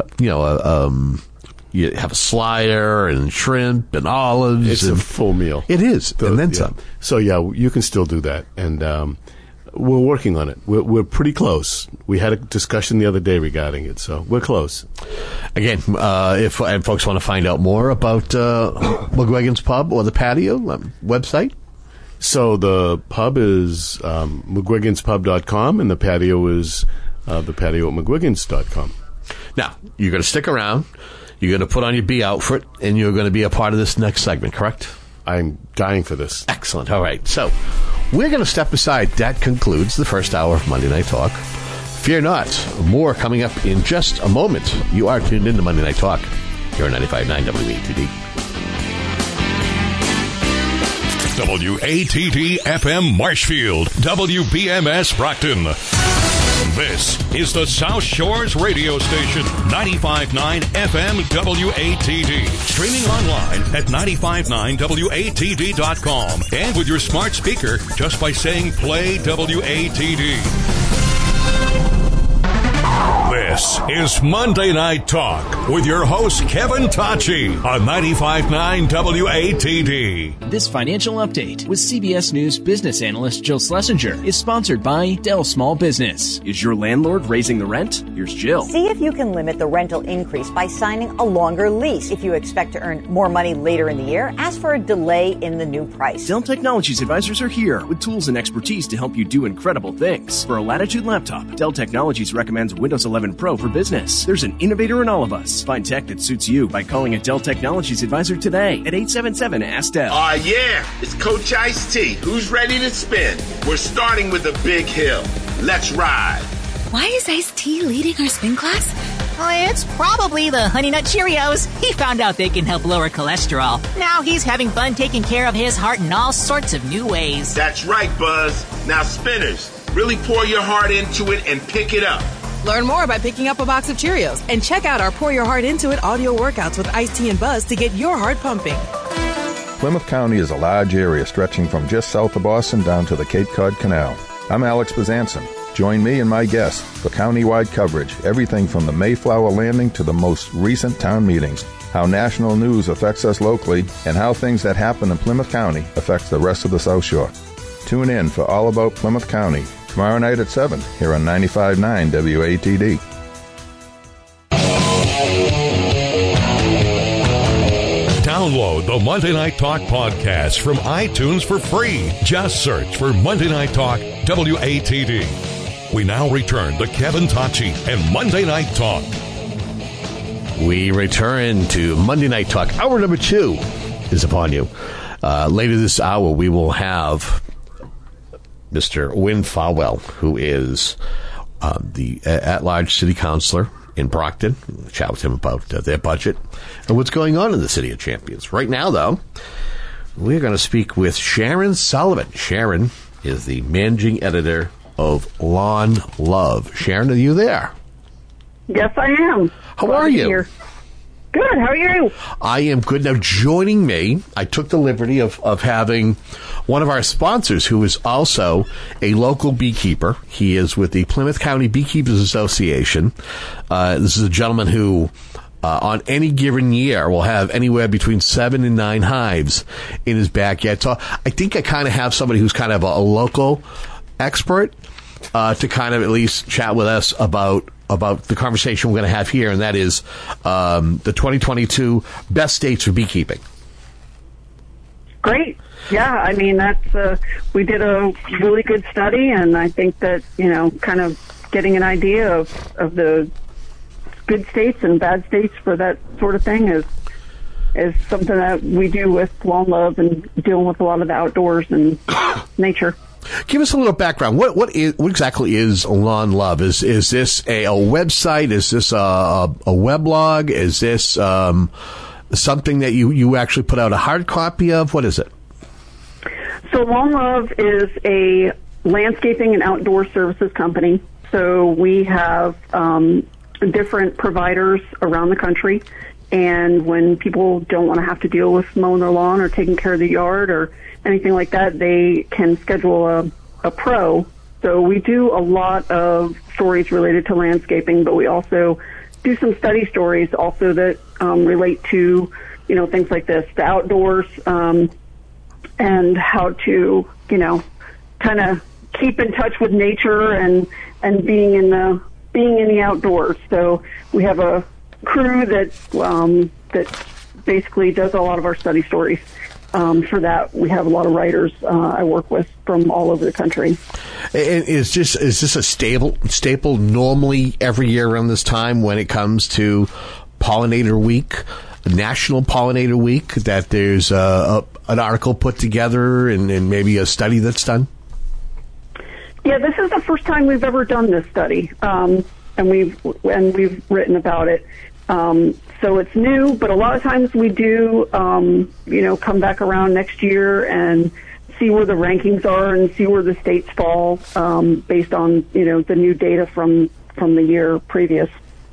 Speaker 5: you have a slider and shrimp and olives.
Speaker 19: It's a full meal.
Speaker 5: It is, and then some.
Speaker 19: So, you can still do that, and, we're working on it. We're pretty close. We had a discussion the other day regarding it, so we're close.
Speaker 5: Again, if folks want to find out more about McGuigan's Pub or the patio website?
Speaker 19: So the pub is McGuiganspub.com, and the patio is the patio at McGuigan's.com.
Speaker 5: Now, you're going to stick around. You're going to put on your bee outfit, and you're going to be a part of this next segment, correct?
Speaker 19: I'm dying for this.
Speaker 5: Excellent. All right. So we're going to step aside. That concludes the first hour of Monday Night Talk. Fear not. More coming up in just a moment. You are tuned in to Monday Night Talk here on 95.9 WATD.
Speaker 1: WATD FM Marshfield, WBMS Brockton. This is the South Shores radio station, 95.9 FM WATD. Streaming online at 959WATD.com. And with your smart speaker, just by saying play WATD. This is Monday Night Talk with your host, Kevin Tocci, on 95.9 WATD.
Speaker 20: This financial update with CBS News business analyst Jill Schlesinger is sponsored by Dell Small Business.
Speaker 21: Is your landlord raising the rent? Here's Jill.
Speaker 22: See if you can limit the rental increase by signing a longer lease. If you expect to earn more money later in the year, ask for a delay in the new price.
Speaker 21: Dell Technologies advisors are here with tools and expertise to help you do incredible things. For a Latitude laptop, Dell Technologies recommends Windows 11 Pro for business. There's an innovator in all of us. Find tech that suits you by calling a Dell Technologies advisor today at 877-ASK-DELL.
Speaker 23: Yeah, it's Coach Ice-T. Who's ready to spin? We're starting with a big hill. Let's ride.
Speaker 24: Why is Ice-T leading our spin class?
Speaker 25: It's probably the Honey Nut Cheerios. He found out they can help lower cholesterol. Now he's having fun taking care of his heart in all sorts of new ways.
Speaker 23: That's right, Buzz. Now, spinners, really pour your heart into it and pick it up.
Speaker 26: Learn more by picking up a box of Cheerios and check out our Pour Your Heart Into It audio workouts with Ice-T and Buzz to get your heart pumping.
Speaker 18: Plymouth County is a large area stretching from just south of Boston down to the Cape Cod Canal. I'm Alex Bezanson. Join me and my guests for county-wide coverage, everything from the Mayflower Landing to the most recent town meetings, how national news affects us locally, and how things that happen in Plymouth County affects the rest of the South Shore. Tune in for All About Plymouth County tomorrow night at 7 here on 95.9 WATD.
Speaker 1: Download the Monday Night Talk podcast from iTunes for free. Just search for Monday Night Talk WATD. We now return to Kevin Tocci and Monday Night Talk.
Speaker 5: We return to Monday Night Talk. Hour number 2 is upon you. Later this hour, we will have Mr. Win Falwell, who is the at-large city councilor in Brockton. We'll chat with him about their budget and what's going on in the City of Champions. Right now, though, we're going to speak with Sharon Sullivan. Sharon is the managing editor of Lawn Love. Sharon, are you there?
Speaker 27: Yes, I am.
Speaker 5: How are you?
Speaker 27: Here. Good. How are you?
Speaker 5: I am good. Now, joining me, I took the liberty of having one of our sponsors who is also a local beekeeper. He is with the Plymouth County Beekeepers Association. This is a gentleman who on any given year will have anywhere between 7 and 9 hives in his backyard. So I think I kind of have somebody who's kind of a local expert to kind of at least chat with us about the conversation we're going to have here, and that is the 2022 best states for beekeeping.
Speaker 27: Great. Yeah, I mean, that's we did a really good study, and I think that, kind of getting an idea of the good states and bad states for that sort of thing is something that we do with Lawn Love and dealing with a lot of the outdoors and nature.
Speaker 5: Give us a little background. What exactly is Lawn Love? Is this a website? Is this a weblog? Is this something that you actually put out a hard copy of? What is it?
Speaker 27: So Lawn Love is a landscaping and outdoor services company. So we have different providers around the country, and when people don't want to have to deal with mowing their lawn or taking care of the yard or anything like that, they can schedule a pro. So we do a lot of stories related to landscaping, but we also do some study stories also that relate to, things like this, the outdoors, and how to, kind of keep in touch with nature and being in the outdoors. So we have a crew that basically does a lot of our study stories. For that, we have a lot of writers I work with from all over the country.
Speaker 5: And is this a staple normally every year around this time when it comes to Pollinator Week, National Pollinator Week, that there's an article put together and maybe a study that's done?
Speaker 27: Yeah, this is the first time we've ever done this study, and we've written about it. So it's new, but a lot of times we do, come back around next year and see where the rankings are and see where the states fall based on, the new data from the year previous.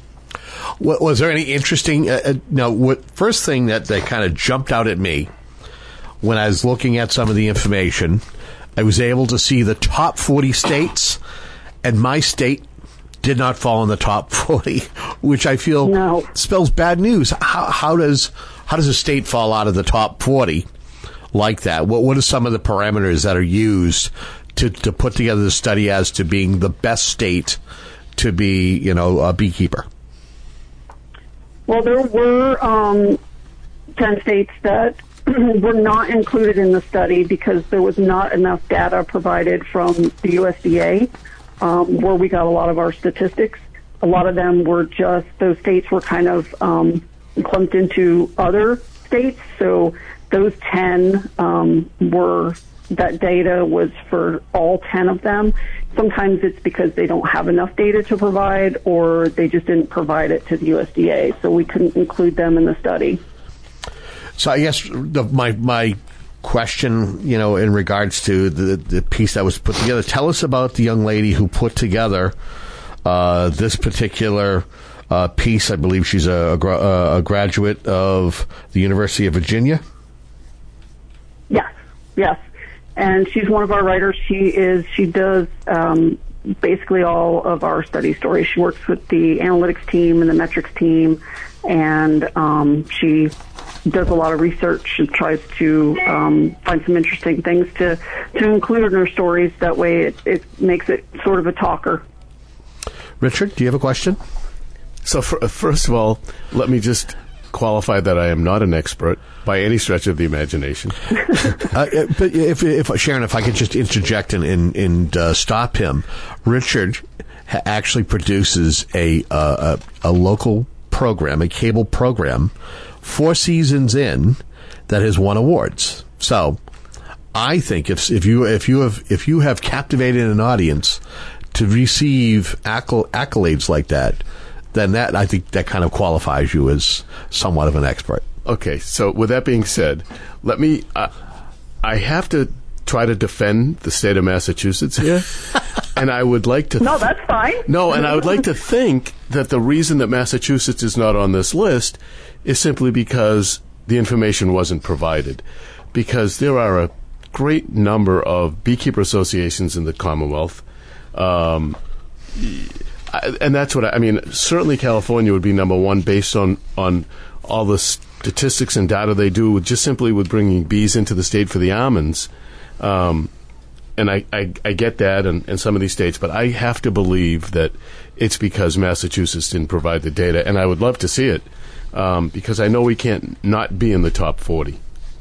Speaker 5: Was there any interesting? First thing that kind of jumped out at me when I was looking at some of the information, I was able to see the top 40 states, and my state did not fall in the top 40, which I feel spells bad news. How does a state fall out of the top 40 like that? What are some of the parameters that are used to put together the study as to being the best state to be, a beekeeper?
Speaker 27: Well, there were 10 states that were not included in the study because there was not enough data provided from the USDA. Where we got a lot of our statistics. A lot of them were just, those states were kind of clumped into other states. So those 10 that data was for all 10 of them. Sometimes it's because they don't have enough data to provide, or they just didn't provide it to the USDA. So we couldn't include them in the study.
Speaker 5: So I guess my question, in regards to the piece that was put together. Tell us about the young lady who put together this particular piece. I believe she's a graduate of the University of Virginia.
Speaker 27: Yes. And she's one of our writers. She does basically all of our study stories. She works with the analytics team and the metrics team, and she does a lot of research and tries to find some interesting things to include in her stories. That way it makes it sort of a talker.
Speaker 5: Richard, do you have a question?
Speaker 19: So first of all, let me just qualify that I am not an expert by any stretch of the imagination.
Speaker 5: But if Sharon, if I could just interject and stop him. Richard actually produces a local program, a cable program, 4 seasons in, that has won awards. So I think if you have captivated an audience to receive accolades like that, then I think that kind of qualifies you as somewhat of an expert.
Speaker 19: Okay, so with that being said, let me. I have to try to defend the state of Massachusetts here, and I would like to.
Speaker 27: No, that's fine.
Speaker 19: No, and I would like to think that the reason that Massachusetts is not on this list is simply because the information wasn't provided. Because there are a great number of beekeeper associations in the Commonwealth. and that's what I mean. Certainly, California would be number one based on all the statistics and data they do just simply with bringing bees into the state for the almonds. And I get that and some of these states, but I have to believe that it's because Massachusetts didn't provide the data, and I would love to see it because I know we can't not be in the top 40.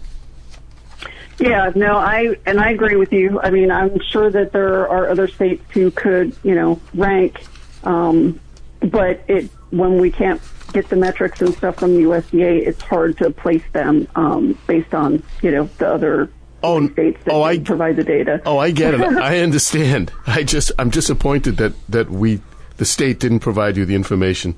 Speaker 27: Yeah, no, I agree with you. I mean, I'm sure that there are other states who could, rank, but when we can't get the metrics and stuff from the USDA, it's hard to place them based on, the other states that provide the data. Oh, I
Speaker 19: get it. I understand. I'm disappointed that the state didn't provide you the information.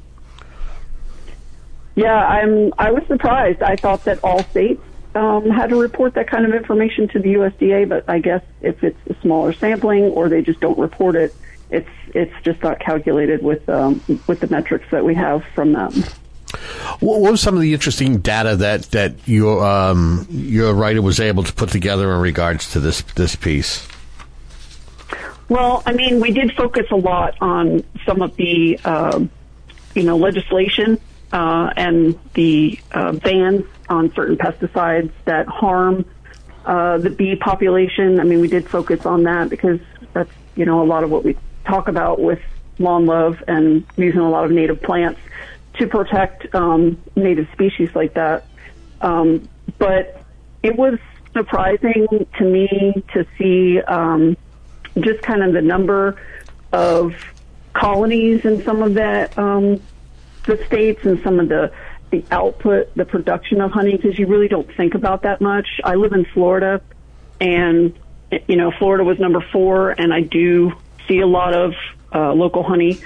Speaker 27: Yeah, I was surprised. I thought that all states had to report that kind of information to the USDA, but I guess if it's a smaller sampling or they just don't report it, it's just not calculated with the metrics that we have from them.
Speaker 5: What was some of the interesting data that your writer was able to put together in regards to this piece?
Speaker 27: Well, I mean, we did focus a lot on some of the legislation and the bans on certain pesticides that harm the bee population. I mean, we did focus on that because that's a lot of what we talk about with lawn love and using a lot of native plants to protect native species like that. But it was surprising to me to see just kind of the number of colonies in some of the states and some of the output, the production of honey, because you really don't think about that much. I live in Florida, and Florida was number 4, and I do see a lot of local honey,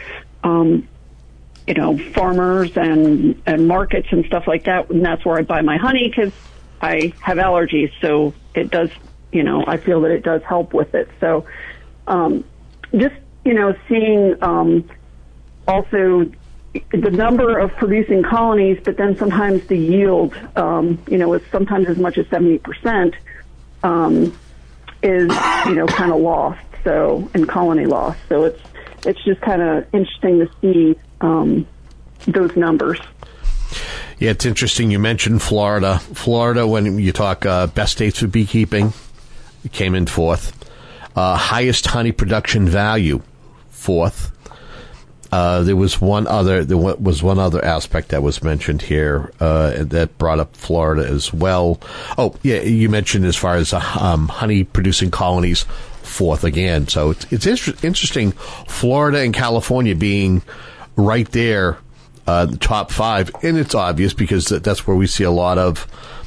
Speaker 27: farmers and markets and stuff like that, and that's where I buy my honey because I have allergies. So it does, I feel that it does help with it. So just seeing also the number of producing colonies, but then sometimes the yield, is sometimes as much as 70%, is, kind of lost. So, and colony loss. So it's just kind of interesting to see, those numbers.
Speaker 5: Yeah, it's interesting. You mentioned Florida. Florida, when you talk, best states for beekeeping, it came in 4th. Highest honey production value, 4th. There was one other aspect that was mentioned here that brought up Florida as well. Oh, yeah, you mentioned as far as honey producing colonies, 4th again. So it's interesting. Florida and California being right there, the top 5, and it's obvious because that's where we see a lot of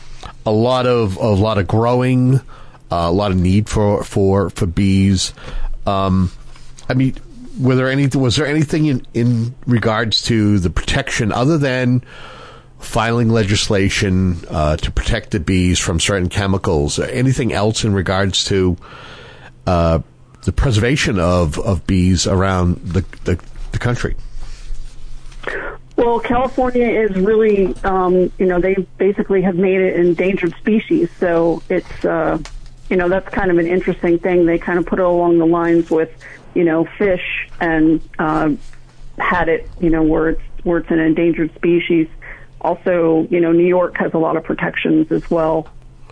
Speaker 5: growing, a lot of need for bees. I mean, was there anything in regards to the protection other than filing legislation to protect the bees from certain chemicals? Anything else in regards to the preservation of bees around the country?
Speaker 27: Well, California is really, they basically have made it an endangered species. So it's, that's kind of an interesting thing. They kind of put it along the lines with, fish and had it, where it's an endangered species. Also, New York has a lot of protections as well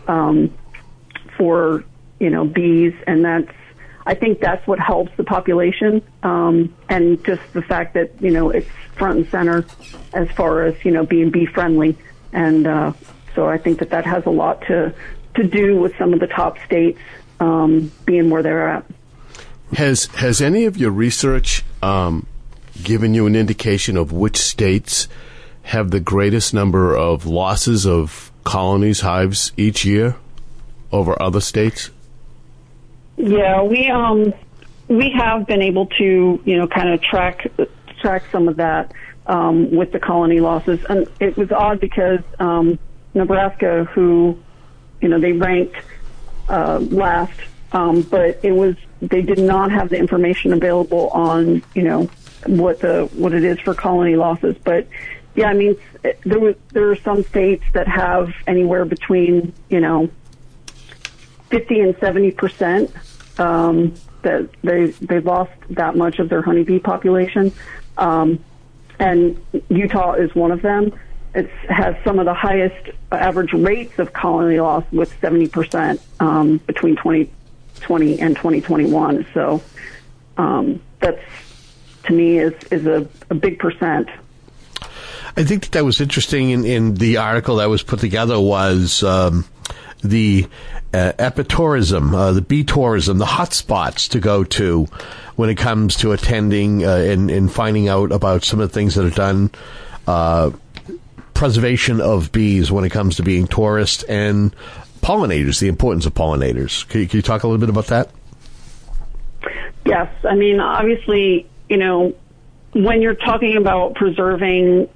Speaker 27: for, bees, and I think that's what helps the population, and just the fact that, it's front and center as far as, being bee friendly. And so I think that has a lot to do with some of the top states being where they're at.
Speaker 19: Has any of your research given you an indication of which states have the greatest number of losses of colonies, hives each year over other states?
Speaker 27: Yeah, we have been able to, kind of track some of that with the colony losses. And it was odd because Nebraska, who, they ranked last, but they did not have the information available on, what it is for colony losses. But yeah, I mean, there are some states that have anywhere between, 50 and 70%. that they've lost that much of their honeybee population. And Utah is one of them. It has some of the highest average rates of colony loss, with 70% between 2020 and 2021. So that's, to me, is a big percent.
Speaker 5: I think that was interesting in the article that was put together was the epitourism, the bee tourism, the hot spots to go to when it comes to attending and finding out about some of the things that are done, preservation of bees when it comes to being tourists, and pollinators, the importance of pollinators. Can you talk a little bit about that?
Speaker 27: Yes. I mean, obviously, when you're talking about preserving,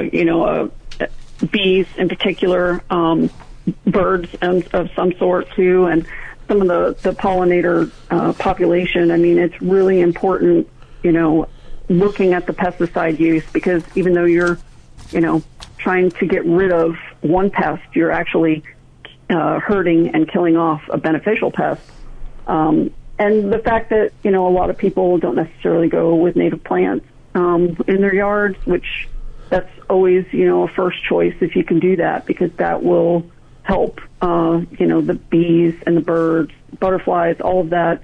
Speaker 27: bees in particular, birds of some sort too, and some of the pollinator population, I mean, it's really important, looking at the pesticide use, because even though you're, trying to get rid of one pest, you're actually hurting and killing off a beneficial pest. And the fact that, a lot of people don't necessarily go with native plants in their yards, which that's always, a first choice if you can do that, because that will help, the bees and the birds, butterflies, all of that,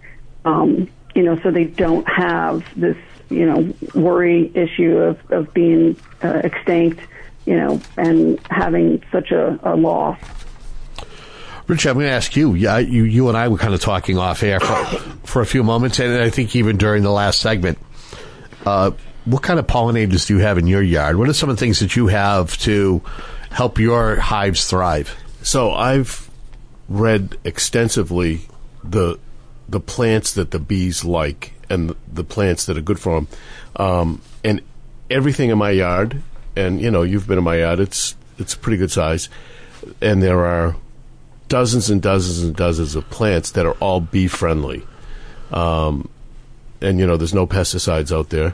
Speaker 27: so they don't have this, worry issue of being extinct, and having such a loss.
Speaker 5: Richard, I'm going to ask you. You and I were kind of talking off air for a few moments, and I think even during the last segment. What kind of pollinators do you have in your yard? What are some of the things that you have to help your hives thrive?
Speaker 19: So I've read extensively the plants that the bees like and the plants that are good for them, and everything in my yard. And you've been in my yard; it's a pretty good size, and there are dozens and dozens and dozens of plants that are all bee friendly. And there's no pesticides out there.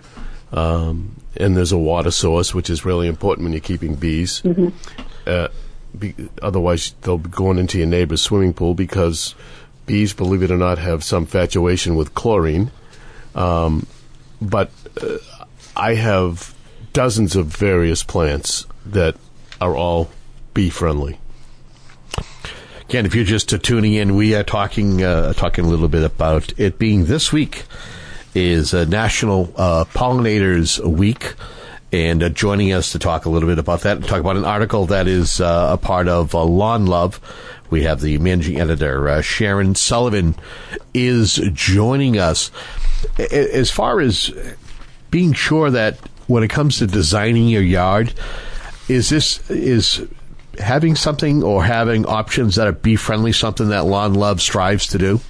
Speaker 19: And there's a water source, which is really important when you're keeping bees. Mm-hmm. Otherwise, they'll be going into your neighbor's swimming pool, because bees, believe it or not, have some infatuation with chlorine. But I have dozens of various plants that are all bee-friendly.
Speaker 5: Again, if you're just tuning in, we are talking a little bit about it being this week is National Pollinators Week, and joining us to talk a little bit about that and talk about an article that is a part of Lawn Love. We have the managing editor, Sharon Sullivan, is joining us. As far as being sure that when it comes to designing your yard, is having something or having options that are bee-friendly something that Lawn Love strives to do?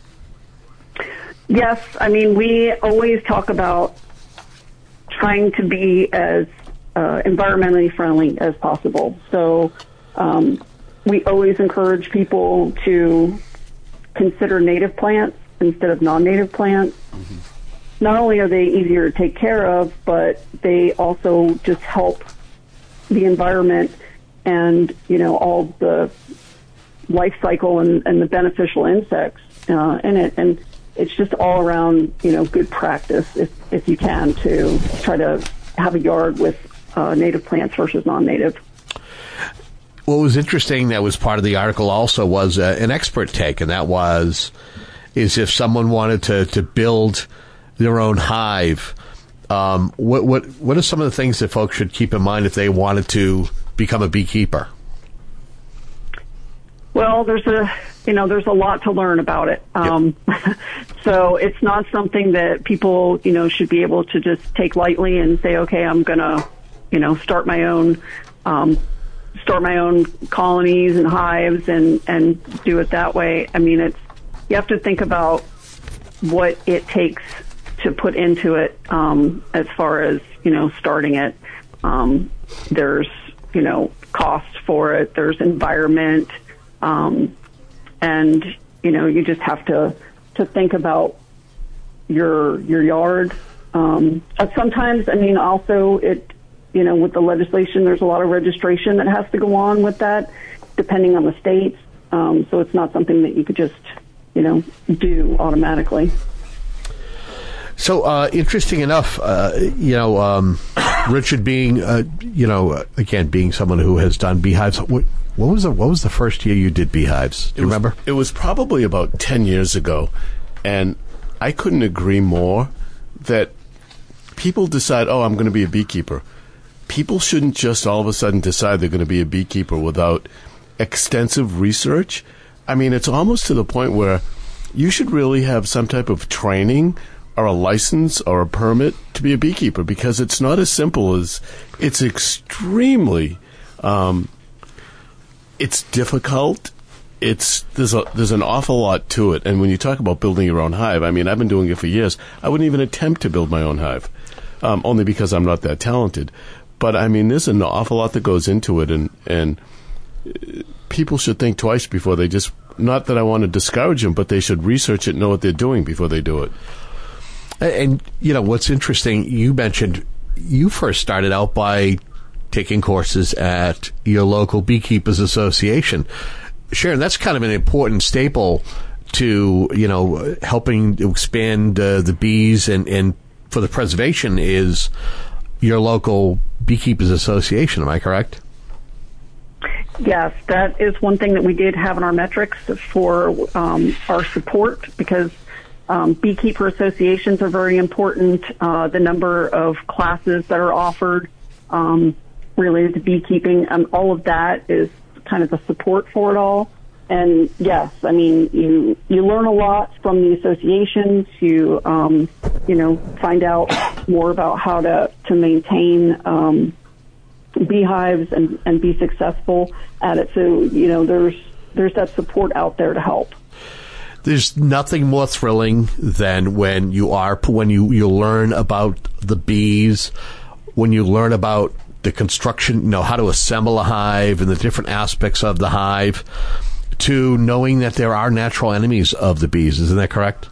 Speaker 27: Yes, I mean, we always talk about trying to be as environmentally friendly as possible. So we always encourage people to consider native plants instead of non-native plants. Mm-hmm. Not only are they easier to take care of, but they also just help the environment and, all the life cycle and the beneficial insects in it. And it's just all around, good practice if you can, to try to have a yard with native plants versus non-native.
Speaker 5: What was interesting that was part of the article also was an expert take, and that is if someone wanted to build their own hive, what are some of the things that folks should keep in mind if they wanted to become a beekeeper?
Speaker 27: Well, there's a lot to learn about it. Yep. So it's not something that people, should be able to just take lightly and say, okay, I'm going to, start my own colonies and hives and do it that way. I mean, you have to think about what it takes to put into it, as far as, starting it. There's, cost for it. There's environment. And, you just have to think about your yard. Sometimes, I mean, also with the legislation, there's a lot of registration that has to go on with that, depending on the states. So it's not something that you could just, do automatically.
Speaker 5: So, interesting enough, Richard being, again, being someone who has done beehives, what was the first year you did beehives? Do you remember?
Speaker 19: It was probably about 10 years ago, and I couldn't agree more that people decide, I'm going to be a beekeeper. People shouldn't just all of a sudden decide they're going to be a beekeeper without extensive research. I mean, it's almost to the point where you should really have some type of training or a license or a permit to be a beekeeper, because it's not as simple as it's extremely it's difficult. There's an awful lot to it. And when you talk about building your own hive, I mean, I've been doing it for years. I wouldn't even attempt to build my own hive, only because I'm not that talented. But I mean, there's an awful lot that goes into it, and people should think twice before they just, not that I want to discourage them, but they should research it and know what they're doing before they do it.
Speaker 5: And, what's interesting, you mentioned you first started out by taking courses at your local Beekeepers Association. Sharon, that's kind of an important staple to, helping to expand the bees and for the preservation is your local Beekeepers Association. Am I correct?
Speaker 27: Yes, that is one thing that we did have in our metrics for our support, because beekeeper associations are very important. The number of classes that are offered related to beekeeping, all of that is kind of the support for it all. And yes, I mean, you learn a lot from the associations. You find out more about how to maintain beehives and be successful at it. So there's that support out there to help.
Speaker 5: There's nothing more thrilling than when you learn about the bees, when you learn about the construction, how to assemble a hive and the different aspects of the hive, to knowing that there are natural enemies of the bees. Isn't that correct?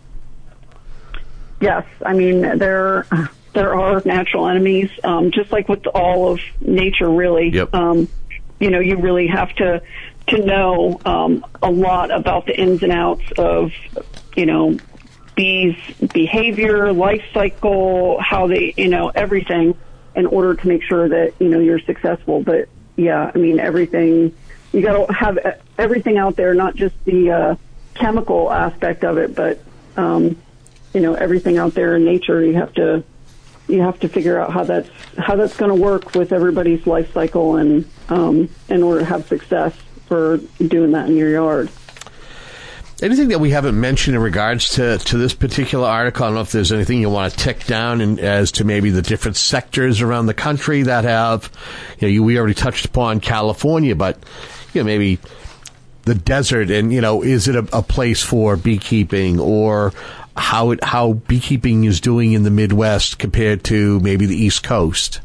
Speaker 27: Yes. I mean, there are natural enemies, just like with all of nature, really.
Speaker 5: Yep.
Speaker 27: You really have to know a lot about the ins and outs of, bees' behavior, life cycle, how they, everything, in order to make sure that, you're successful. But, yeah, I mean, everything, you got to have everything out there, not just the chemical aspect of it, but, everything out there in nature. You have to figure out how that's going to work with everybody's life cycle, and in order to have success for doing that in your yard.
Speaker 5: Anything that we haven't mentioned in regards to this particular article? I don't know if there's anything you want to tick down as to maybe the different sectors around the country that have, we already touched upon California, but maybe the desert, and is it a place for beekeeping, or how beekeeping is doing in the Midwest compared to maybe the East Coast?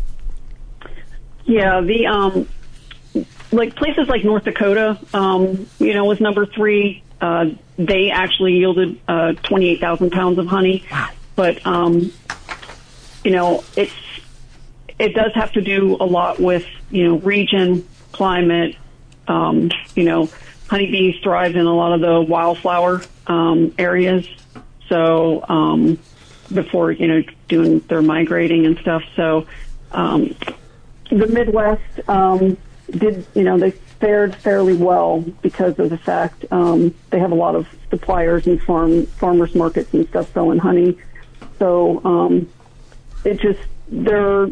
Speaker 27: Yeah, the like places like North Dakota, was number 3. They actually yielded 28,000 pounds of honey. Wow. But it does have to do a lot with region, climate. Honeybees thrive in a lot of the wildflower areas. So before doing their migrating and stuff. So the Midwest did they fared fairly well because of the fact they have a lot of suppliers and farmers markets and stuff selling honey. So it just their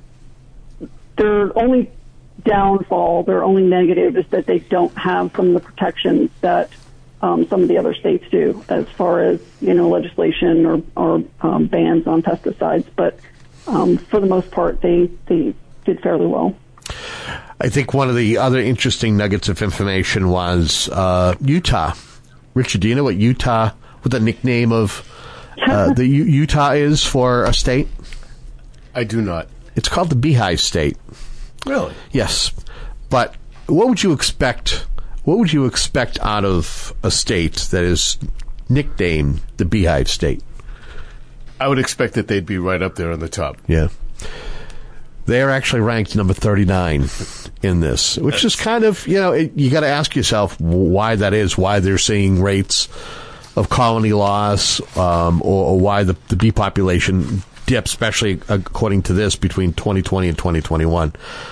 Speaker 27: only downfall, their only negative, is that they don't have some of the protections that some of the other states do, as far as legislation or bans on pesticides. But for the most part, they did fairly well.
Speaker 5: I think one of the other interesting nuggets of information was Utah. Richard, do you know what the nickname of the Utah is for a state?
Speaker 19: I do not.
Speaker 5: It's called the Beehive State.
Speaker 19: Really?
Speaker 5: Yes. But what would you expect? What would you expect out of a state that is nicknamed the Beehive State?
Speaker 19: I would expect that they'd be right up there on the top.
Speaker 5: Yeah. They are actually ranked number 39 in this, which is kind of, you got to ask yourself why that is, why they're seeing rates colony loss, or why the bee population dipped, especially according to this, between 2020 and 2021.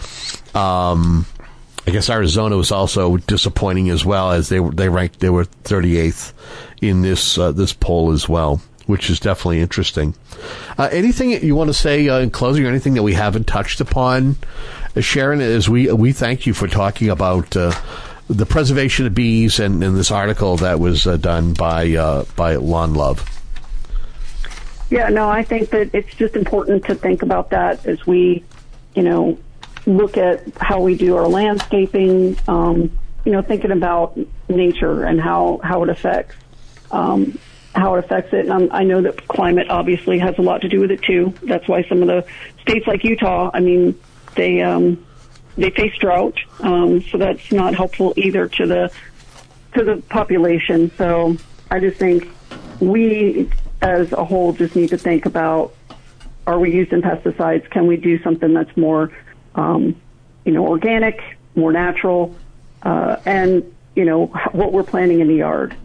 Speaker 5: I guess Arizona was also disappointing as well, as they were 38th in this poll as well, which is definitely interesting. Anything you want to say in closing, or anything that we haven't touched upon, Sharon? As we thank you for talking about the preservation of bees and this article that was done by Lawn Love.
Speaker 27: Yeah, no, I think that it's just important to think about that as we, look at how we do our landscaping, thinking about nature and how it affects it. And I know that climate obviously has a lot to do with it too. That's why some of the states like Utah, they face drought, so that's not helpful either to the population. So I just think we as a whole just need to think about, are we using pesticides? Can we do something that's more organic, more natural, and what we're planting in the yard.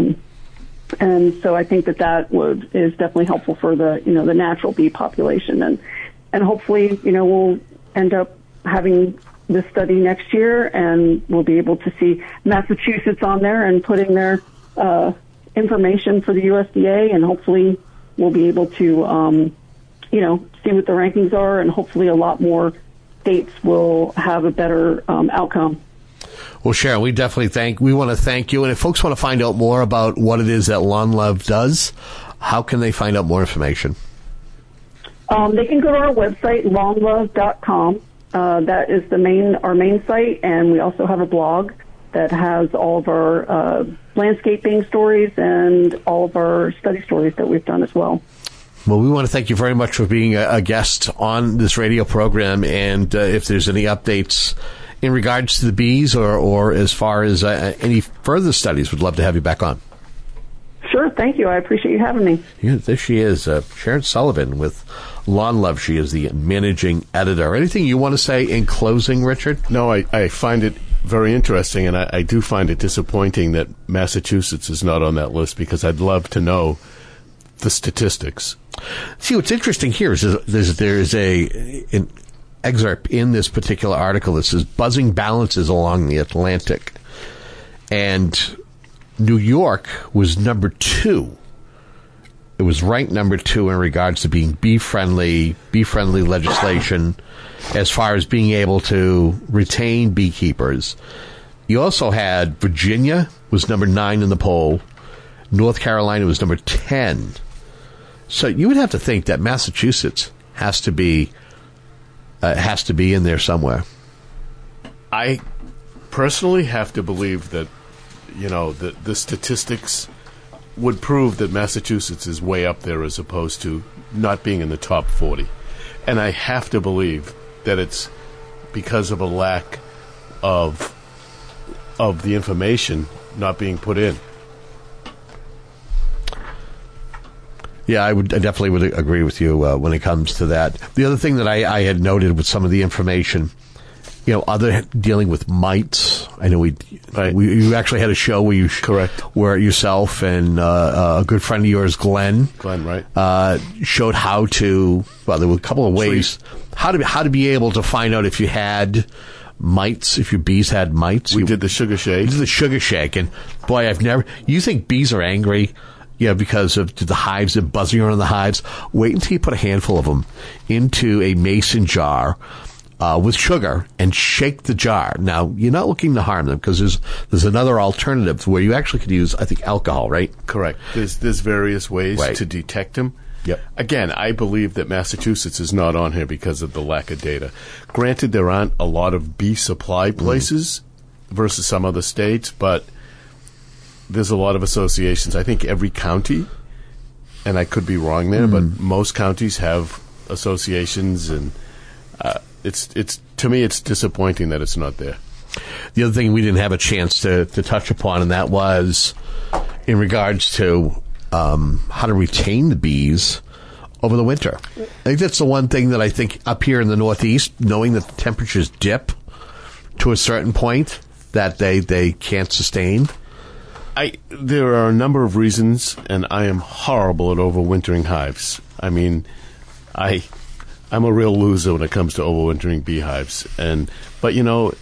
Speaker 27: And so I think that is definitely helpful for the the natural bee population, and hopefully we'll end up having this study next year, and we'll be able to see Massachusetts on there and putting their information for the USDA, and hopefully we'll be able to see what the rankings are, and hopefully a lot more states will have a better outcome.
Speaker 5: Well, Sharon, we want to thank you. And if folks want to find out more about what it is that Lawn Love does, how can they find out more information?
Speaker 27: They can go to our website, lawnlove.com. That is our main site, and we also have a blog that has all of our landscaping stories and all of our study stories that we've done as well.
Speaker 5: Well, we want to thank you very much for being a guest on this radio program, and if there's any updates in regards to the bees or as far as any further studies, we'd love to have you back on.
Speaker 27: Sure, thank you. I appreciate you having me.
Speaker 5: Yeah, there she is, Sharon Sullivan with Lawn Love. She is the managing editor. Anything you want to say in closing, Richard?
Speaker 19: No, I find it very interesting, and I do find it disappointing that Massachusetts is not on that list, because I'd love to know the statistics.
Speaker 5: See, what's interesting here is there is an excerpt in this particular article that says buzzing balances along the Atlantic, and New York was number 2. It was ranked number 2 in regards to being bee-friendly legislation as far as being able to retain beekeepers. You also had Virginia was number 9 in the poll. North Carolina was number 10. So you would have to think that Massachusetts has to be in there somewhere.
Speaker 19: I personally have to believe that the statistics would prove that Massachusetts is way up there as opposed to not being in the top 40. And I have to believe that it's because of a lack of the information not being put in.
Speaker 5: Yeah, I definitely would agree with you when it comes to that. The other thing that I had noted with some of the information, other dealing with mites. I know you actually had a show where yourself and a good friend of yours, Glenn, right, showed how to. Well, there were a couple of ways how to be able to find out if you had mites, if your bees had mites.
Speaker 19: We did the sugar shake.
Speaker 5: And boy, you think bees are angry? Yeah, because of the hives and buzzing around the hives. Wait until you put a handful of them into a mason jar with sugar and shake the jar. Now, you're not looking to harm them, because there's another alternative where you actually could use, I think, alcohol, right?
Speaker 19: Correct. There's various ways to detect them.
Speaker 5: Yep.
Speaker 19: Again, I believe that Massachusetts is not on here because of the lack of data. Granted, there aren't a lot of bee supply places versus some other states, but there's a lot of associations. I think every county, and I could be wrong there, but most counties have associations, and it's to me it's disappointing that it's not there.
Speaker 5: The other thing we didn't have a chance to touch upon, and that was in regards to how to retain the bees over the winter. I think that's the one thing that I think up here in the Northeast, knowing that the temperatures dip to a certain point that they can't sustain.
Speaker 19: There are a number of reasons, and I am horrible at overwintering hives. I mean, I'm a real loser when it comes to overwintering beehives. But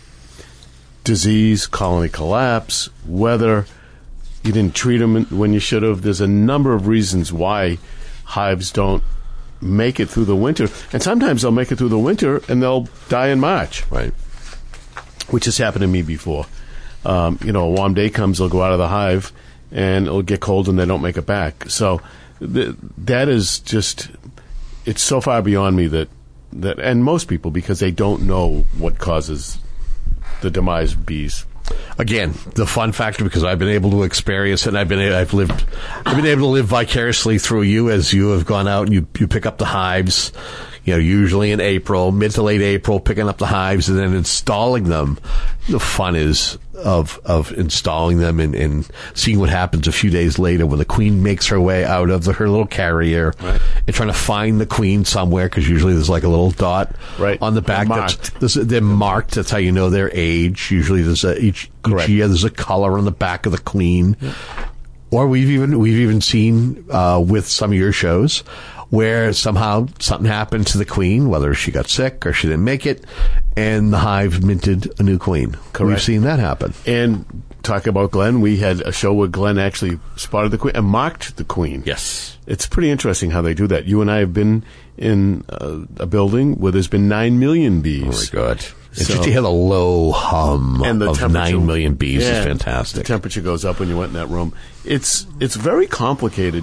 Speaker 19: disease, colony collapse, weather, you didn't treat them when you should have. There's a number of reasons why hives don't make it through the winter. And sometimes they'll make it through the winter and they'll die in March.
Speaker 5: Right.
Speaker 19: Which has happened to me before. A warm day comes, they'll go out of the hive, and it'll get cold and they don't make it back. So that is just, it's so far beyond me that, and most people, because they don't know what causes the demise of bees.
Speaker 5: Again, the fun factor, because I've been able to experience it, and I've been able to live vicariously through you as you have gone out and you pick up the hives, usually in April, mid to late April, picking up the hives and then installing them. The fun is of installing them and seeing what happens a few days later when the queen makes her way out of her little carrier, right, and trying to find the queen somewhere, because usually there's like a little dot on the back. They're marked. That's how you know their age. Usually there's each year there's a color on the back of the queen. Yeah. Or we've even seen with some of your shows where somehow something happened to the queen, whether she got sick or she didn't make it, and the hive minted a new queen. Correct. We've seen that happen.
Speaker 19: And talk about Glenn, we had a show where Glenn actually spotted the queen and marked the queen.
Speaker 5: Yes.
Speaker 19: It's pretty interesting how they do that. You and I have been in a building where there's been 9 million bees.
Speaker 5: Oh, my God. It's just to hear the low hum of 9 million bees is fantastic.
Speaker 19: The temperature goes up when you went in that room. It's very complicated.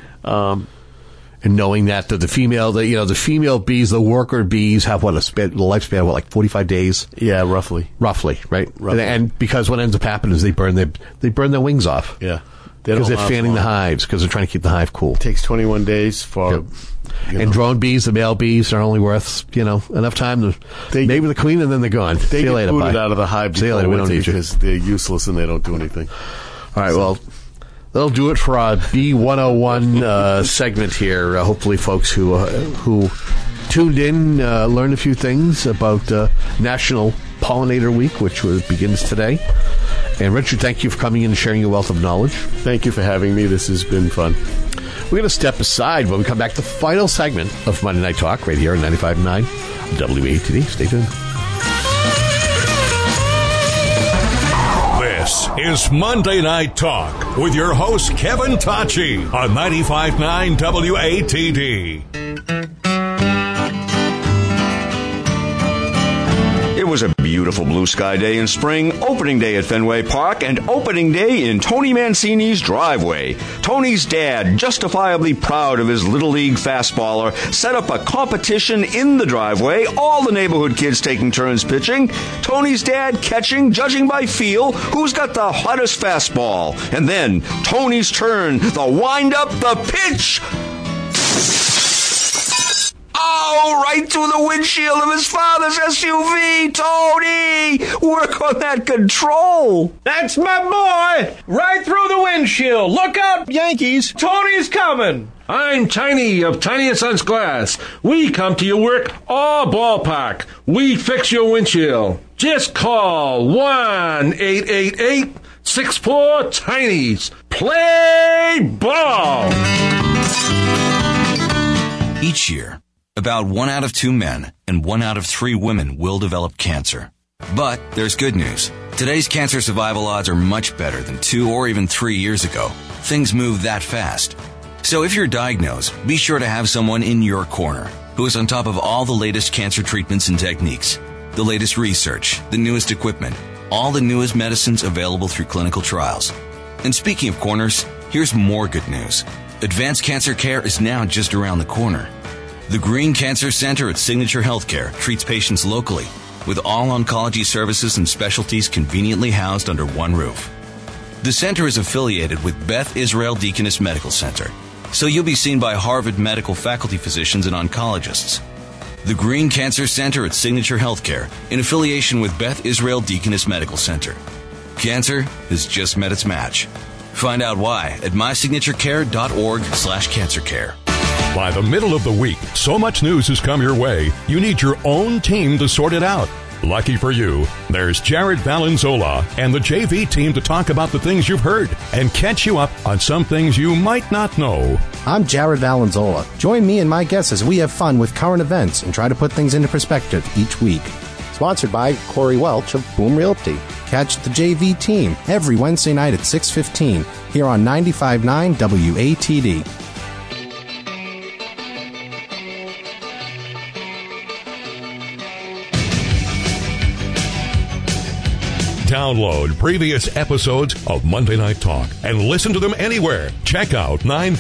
Speaker 5: And knowing that the female bees, the worker bees, have a lifespan of like 45 days.
Speaker 19: Yeah, roughly,
Speaker 5: right? Roughly. And because what ends up happening is they burn their wings off.
Speaker 19: Yeah,
Speaker 5: because they're fanning the hives, because they're trying to keep the hive cool.
Speaker 19: It takes 21 days for. Yep.
Speaker 5: And drone bees, the male bees, are only worth enough time to maybe the queen, and then they're gone.
Speaker 19: They
Speaker 5: get
Speaker 19: later, booted out of the hive.
Speaker 5: See you later. We don't need you
Speaker 19: because they're useless and they don't do anything.
Speaker 5: All right. Well, that'll do it for our B101 segment here. Hopefully, folks who tuned in learned a few things about National Pollinator Week, which begins today. And Richard, thank you for coming in and sharing your wealth of knowledge.
Speaker 19: Thank you for having me. This has been fun.
Speaker 5: We're going to step aside when we come back to the final segment of Monday Night Talk right here on 95.9 WATD. Stay tuned.
Speaker 1: This is Monday Night Talk with your host, Kevin Tachi, on 95.9 WATD.
Speaker 2: It was a beautiful blue sky day in spring, opening day at Fenway Park, and opening day in Tony Mancini's driveway. Tony's dad, justifiably proud of his Little League fastballer, set up a competition in the driveway, all the neighborhood kids taking turns pitching, Tony's dad catching, judging by feel, who's got the hottest fastball. And then, Tony's turn, the wind-up, the pitch. Oh, right through the windshield of his father's SUV. Tony, work on that control.
Speaker 3: That's my boy. Right through the windshield. Look out, Yankees. Tony's coming. I'm Tiny of Tiny & Sons Glass. We come to your work all ballpark. We fix your windshield. Just call 1-888-64-TINIES. Play ball.
Speaker 4: Each year, about 1 out of 2 men and 1 out of 3 women will develop cancer. But there's good news. Today's cancer survival odds are much better than 2 or even 3 years ago. Things move that fast. So if you're diagnosed, be sure to have someone in your corner who is on top of all the latest cancer treatments and techniques, the latest research, the newest equipment, all the newest medicines available through clinical trials. And speaking of corners, here's more good news. Advanced cancer care is now just around the corner. The Green Cancer Center at Signature Healthcare treats patients locally with all oncology services and specialties conveniently housed under one roof. The center is affiliated with Beth Israel Deaconess Medical Center, so you'll be seen by Harvard medical faculty physicians and oncologists. The Green Cancer Center at Signature Healthcare, in affiliation with Beth Israel Deaconess Medical Center. Cancer has just met its match. Find out why at mysignaturecare.org/cancercare.
Speaker 1: By the middle of the week, so much news has come your way, you need your own team to sort it out. Lucky for you, there's Jared Valenzola and the JV team to talk about the things you've heard and catch you up on some things you might not know.
Speaker 6: I'm Jared Valenzola. Join me and my guests as we have fun with current events and try to put things into perspective each week. Sponsored by Corey Welch of Boom Realty. Catch the JV team every Wednesday night at 6:15 here on 95.9 WATD.
Speaker 1: Download previous episodes of Monday Night Talk and listen to them anywhere. Check out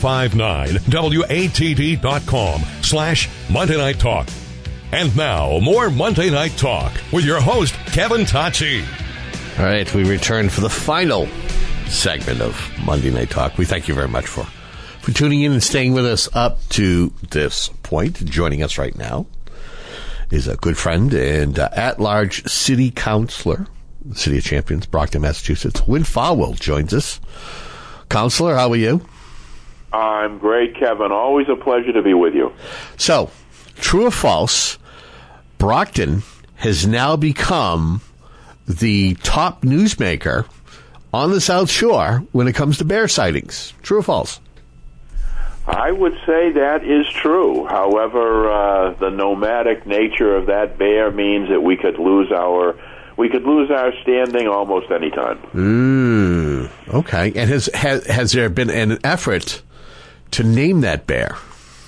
Speaker 1: 959watd.com/Monday Night Talk. And now, more Monday Night Talk with your host, Kevin Tocci.
Speaker 5: All right, we return for the final segment of Monday Night Talk. We thank you very much for tuning in and staying with us up to this point. Joining us right now is a good friend and at-large city councilor, the City of Champions, Brockton, Massachusetts. Win Farwell joins us. Councilor, how are you?
Speaker 7: I'm great, Kevin. Always a pleasure to be with you.
Speaker 5: So, true or false, Brockton has now become the top newsmaker on the South Shore when it comes to bear sightings. True or false?
Speaker 7: I would say that is true. However, the nomadic nature of that bear means that we could lose our standing almost any time.
Speaker 5: Okay. And has there been an effort to name that bear?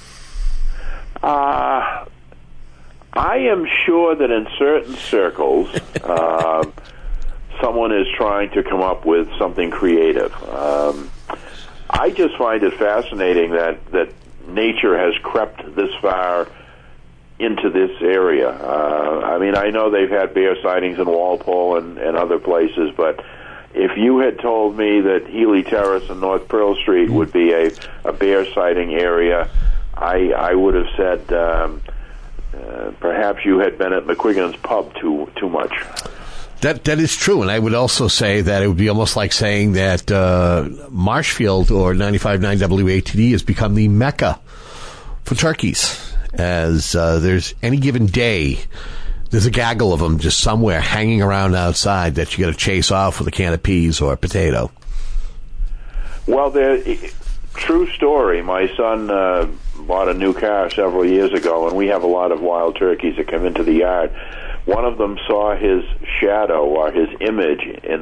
Speaker 7: I am sure that in certain circles, someone is trying to come up with something creative. I just find it fascinating that nature has crept this far into this area. I mean, I know they've had bear sightings in Walpole and other places, but if you had told me that Healy Terrace and North Pearl Street would be a bear sighting area, I would have said perhaps you had been at McQuiggan's pub too much.
Speaker 5: That is true, and I would also say that it would be almost like saying that Marshfield or 95.9 WATD has become the mecca for turkeys, as there's any given day, there's a gaggle of them just somewhere hanging around outside that you got to chase off with a can of peas or a potato.
Speaker 7: Well, true story. My son bought a new car several years ago, and we have a lot of wild turkeys that come into the yard. One of them saw his shadow or his image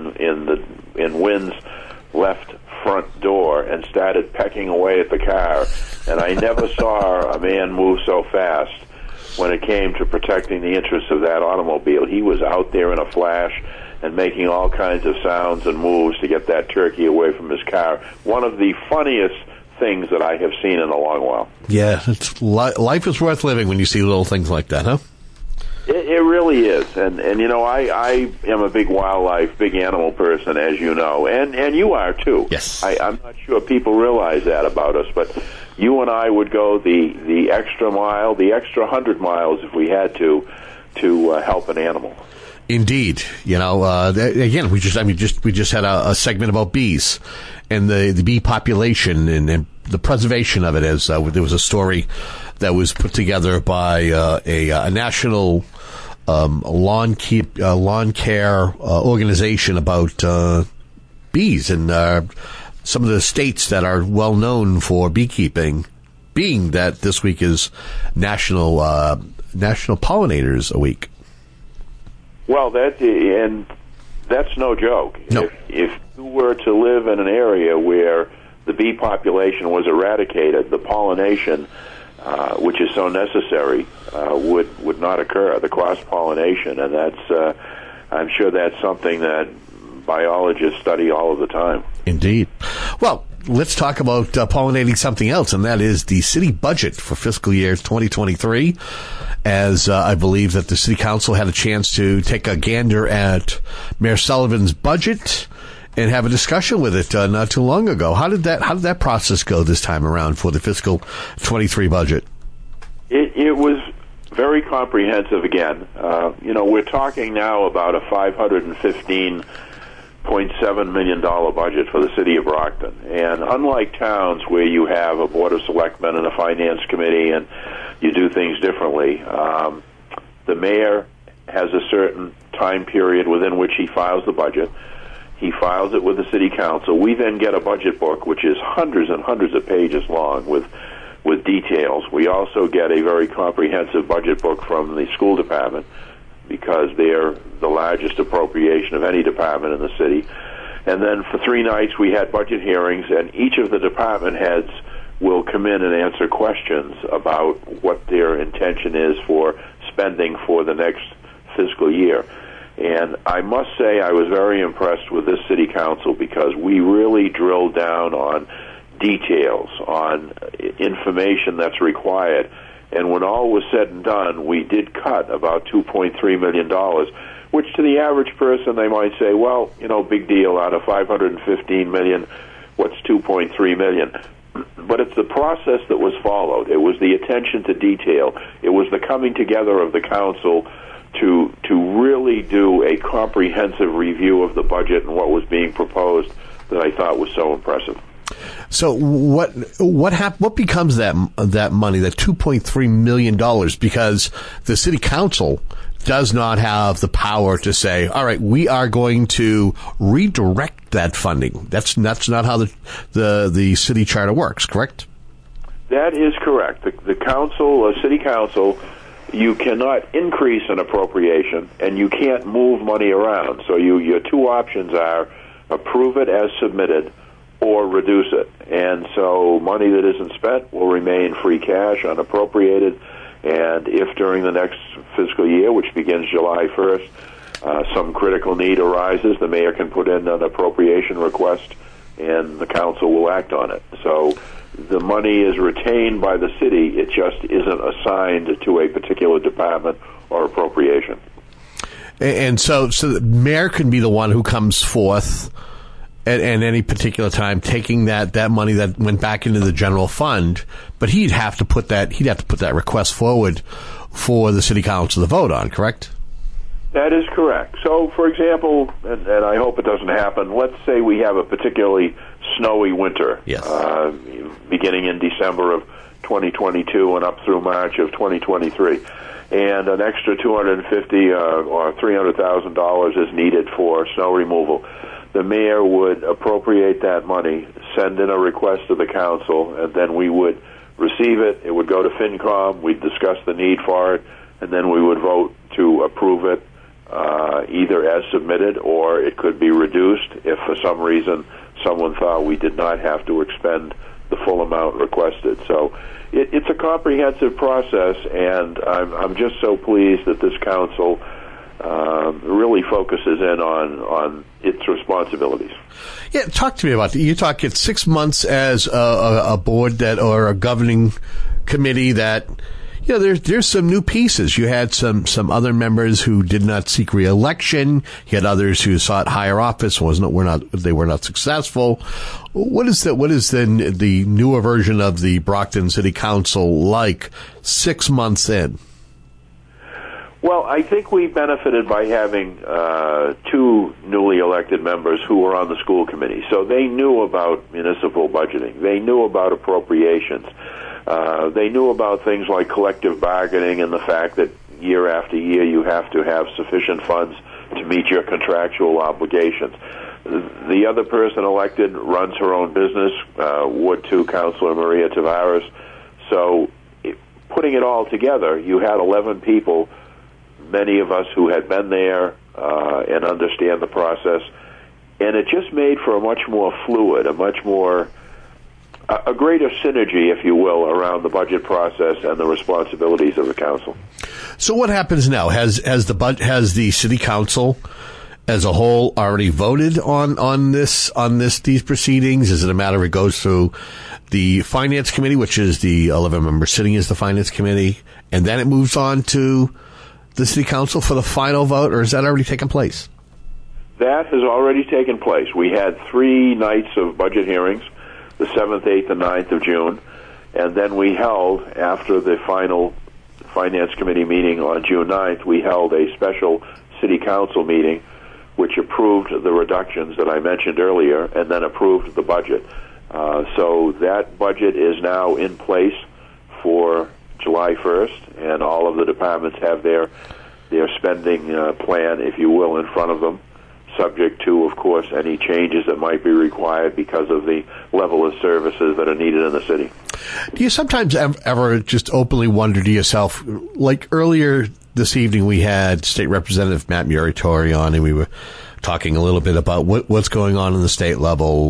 Speaker 7: in Wynn's left front door and started pecking away at the car. And I never saw a man move so fast when it came to protecting the interests of that automobile. He was out there in a flash and making all kinds of sounds and moves to get that turkey away from his car. One of the funniest things that I have seen in a long while.
Speaker 5: Yeah, life is worth living when you see little things like that, huh?
Speaker 7: It really is, and you know, I am a big wildlife, big animal person, as you know, and you are too.
Speaker 5: Yes.
Speaker 7: I'm not sure people realize that about us, but you and I would go the extra mile, the extra 100 miles if we had to help an animal.
Speaker 5: Indeed, you know. Again, we just had a segment about bees and the bee population and the preservation of it. As there was a story that was put together by a national lawn care organization about bees and some of the states that are well known for beekeeping. Being that this week is National Pollinators Week.
Speaker 7: Well, that's no joke.
Speaker 5: No.
Speaker 7: If you were to live in an area where the bee population was eradicated, the pollination, which is so necessary, would not occur. The cross-pollination, and that's I'm sure that's something that biologists study all of the time.
Speaker 5: Indeed. Well, let's talk about pollinating something else, and that is the city budget for fiscal year 2023. As I believe that the City Council had a chance to take a gander at Mayor Sullivan's budget and have a discussion with it not too long ago. How did that process go this time around for the fiscal 23 budget?
Speaker 7: It was very comprehensive again. We're talking now about a $515.7 million budget for the city of Brockton. And unlike towns where you have a board of selectmen and a finance committee and you do things differently, the mayor has a certain time period within which he files the budget. He files it with the city council. We then get a budget book, which is hundreds and hundreds of pages long with details. We also get a very comprehensive budget book from the school department because they're the largest appropriation of any department in the city. And then for 3 nights we had budget hearings, and each of the department heads will come in and answer questions about what their intention is for spending for the next fiscal year. And I must say I was very impressed with this city council because we really drilled down on details, on information that's required. And when all was said and done, we did cut about $2.3 million, which to the average person they might say, well, big deal, out of $515 million, what's $2.3 million? But it's the process that was followed. It was the attention to detail. It was the coming together of the council to really do a comprehensive review of the budget and what was being proposed that I thought was so impressive.
Speaker 5: So what becomes that money, that $2.3 million, because the city council does not have the power to say, all right, we are going to redirect that funding. That's not how the city charter works, correct?
Speaker 7: That is correct. The city council, you cannot increase an appropriation and you can't move money around. So your 2 options are approve it as submitted or reduce it. And so money that isn't spent will remain free cash, unappropriated. And if during the next fiscal year, which begins July 1st, some critical need arises, the mayor can put in an appropriation request and the council will act on it. So the money is retained by the city. It just isn't assigned to a particular department or appropriation.
Speaker 5: And so the mayor can be the one who comes forth at any particular time, taking that money that went back into the general fund, but he'd have to put that request forward for the city council to vote on, correct?
Speaker 7: That is correct. So, for example, and I hope it doesn't happen, let's say we have a particularly snowy winter,
Speaker 5: yes,
Speaker 7: beginning in December of 2022 and up through March of 2023, and an extra $250,000 or $300,000 is needed for snow removal. The mayor would appropriate that money, send in a request to the council, and then we would receive it. It would go to FinCom. We'd discuss the need for it, and then we would vote to approve it either as submitted or it could be reduced if for some reason someone thought we did not have to expend the full amount requested. So it's a comprehensive process, and I'm just so pleased that this council really focuses in on its responsibilities.
Speaker 5: Yeah, talk to me about that. You talk it's 6 months as a board or a governing committee that, there's some new pieces. You had some other members who did not seek re-election. You had others who sought higher office. They were not successful. What is the newer version of the Brockton City Council like 6 months in?
Speaker 7: Well, I think we benefited by having 2 newly elected members who were on the school committee. So they knew about municipal budgeting. They knew about appropriations. They knew about things like collective bargaining and the fact that year after year you have to have sufficient funds to meet your contractual obligations. The other person elected runs her own business, would too, Councilor Maria Tavares. So putting it all together, you had 11 people, many of us who had been there and understand the process, and it just made for a much more fluid, a greater synergy, if you will, around the budget process and the responsibilities of the council.
Speaker 5: So what happens now? Has the city council as a whole already voted on these proceedings? Is it a matter it goes through the finance committee, which is the 11 members sitting as the finance committee, and then it moves on to the city council for the final vote, or has that already taken place?
Speaker 7: That has already taken place. We had 3 nights of budget hearings, the 7th, 8th, and 9th of June, and then we held, after the final finance committee meeting on June 9th, we held a special city council meeting which approved the reductions that I mentioned earlier and then approved the budget. So that budget is now in place for July 1st, and all of the departments have their their spending plan, if you will, in front of them, subject to, of course, any changes that might be required because of the level of services that are needed in the city.
Speaker 5: Do you sometimes ever just openly wonder to yourself, like earlier this evening we had State Representative Matt Muratori on, and we were talking a little bit about what's going on in the state level.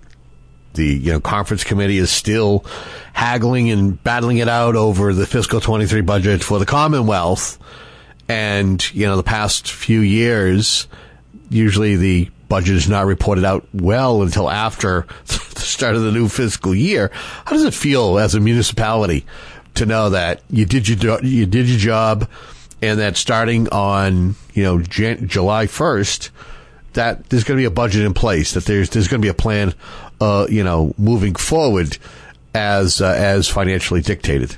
Speaker 5: The conference committee is still haggling and battling it out over the fiscal 23 budget for the Commonwealth. And, the past few years, usually the budget is not reported out well until after the start of the new fiscal year. How does it feel as a municipality to know that you did your job, and that starting on July 1st, that there's going to be a budget in place, that there's going to be a plan, moving forward as financially dictated?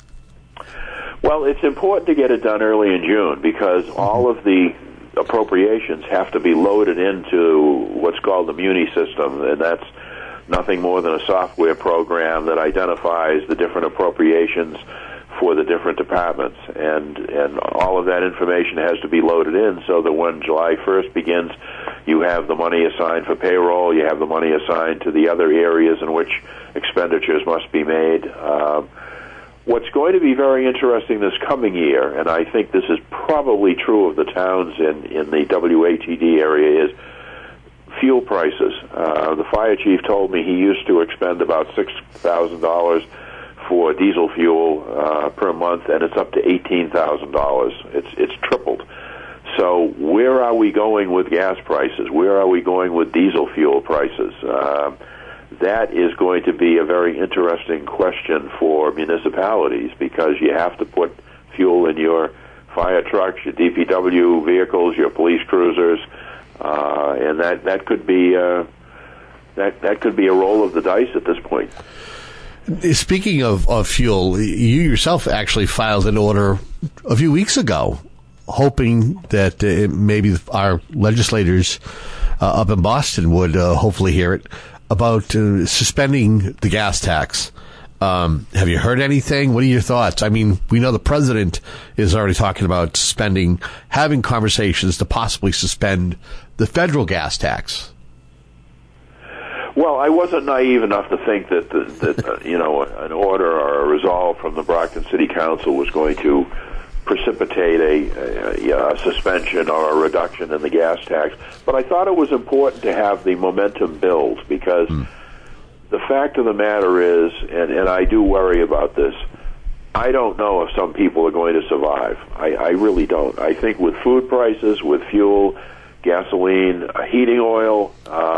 Speaker 7: Well, it's important to get it done early in June because all of the appropriations have to be loaded into what's called the Muni system, and that's nothing more than a software program that identifies the different appropriations for the different departments, and all of that information has to be loaded in so that when July 1st begins, you have the money assigned for payroll, you have the money assigned to the other areas in which expenditures must be made. What's going to be very interesting this coming year, and I think this is probably true of the towns in the WATD area, is fuel prices. The fire chief told me he used to expend about $6,000 for diesel fuel per month, and it's up to $18,000. It's tripled. So where are we going with gas prices? Where are we going with diesel fuel prices? That is going to be a very interesting question for municipalities because you have to put fuel in your fire trucks, your DPW vehicles, your police cruisers, and that could be that could be a roll of the dice at this point.
Speaker 5: Speaking of fuel, you yourself actually filed an order a few weeks ago, hoping that maybe our legislators up in Boston would hopefully hear it, about suspending the gas tax. Have you heard anything? What are your thoughts? I mean, we know the president is already talking about having conversations to possibly suspend the federal gas tax.
Speaker 7: Well, I wasn't naive enough to think that an order or a resolve from the Brockton City Council was going to precipitate a suspension or a reduction in the gas tax. But I thought it was important to have the momentum build because the fact of the matter is, and I do worry about this, I don't know if some people are going to survive. I really don't. I think with food prices, with fuel, gasoline, heating oil,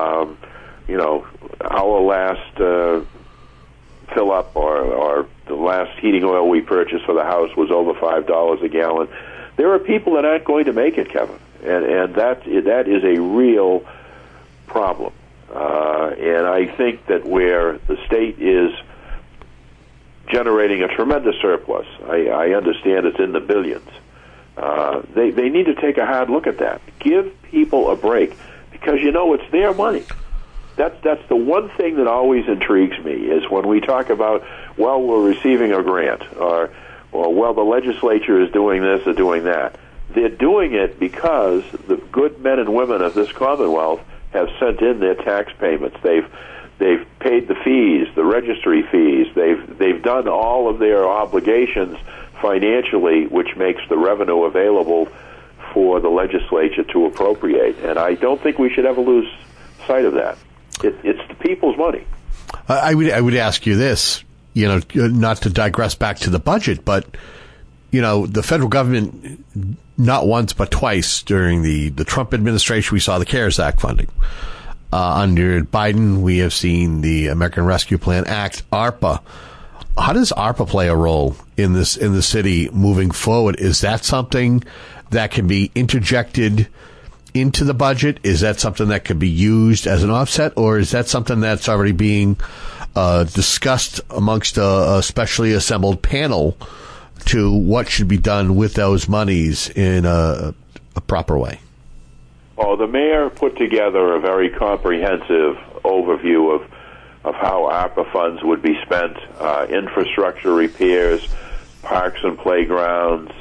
Speaker 7: our last fill up or the last heating oil we purchased for the house was over $5 a gallon. There are people that aren't going to make it, Kevin, and that is a real problem. And I think that where the state is generating a tremendous surplus, I understand it's in the billions. They need to take a hard look at that. Give people a break because it's their money. That's the one thing that always intrigues me is when we talk about, well, we're receiving a grant, or well, the legislature is doing this or doing that. They're doing it because the good men and women of this Commonwealth have sent in their tax payments. They've paid the fees, the registry fees. They've done all of their obligations financially, which makes the revenue available for the legislature to appropriate. And I don't think we should ever lose sight of that. It's the people's money.
Speaker 5: I would ask you this, not to digress back to the budget, but the federal government, not once but twice during the Trump administration, we saw the CARES Act funding. Under Biden, we have seen the American Rescue Plan Act, ARPA. How does ARPA play a role in the city moving forward? Is that something that can be interjected into the budget? Is that something that could be used as an offset, or is that something that's already being discussed amongst a specially assembled panel to what should be done with those monies in a proper way?
Speaker 7: Oh, the mayor put together a very comprehensive overview of how ARPA funds would be spent, infrastructure repairs, parks and playgrounds,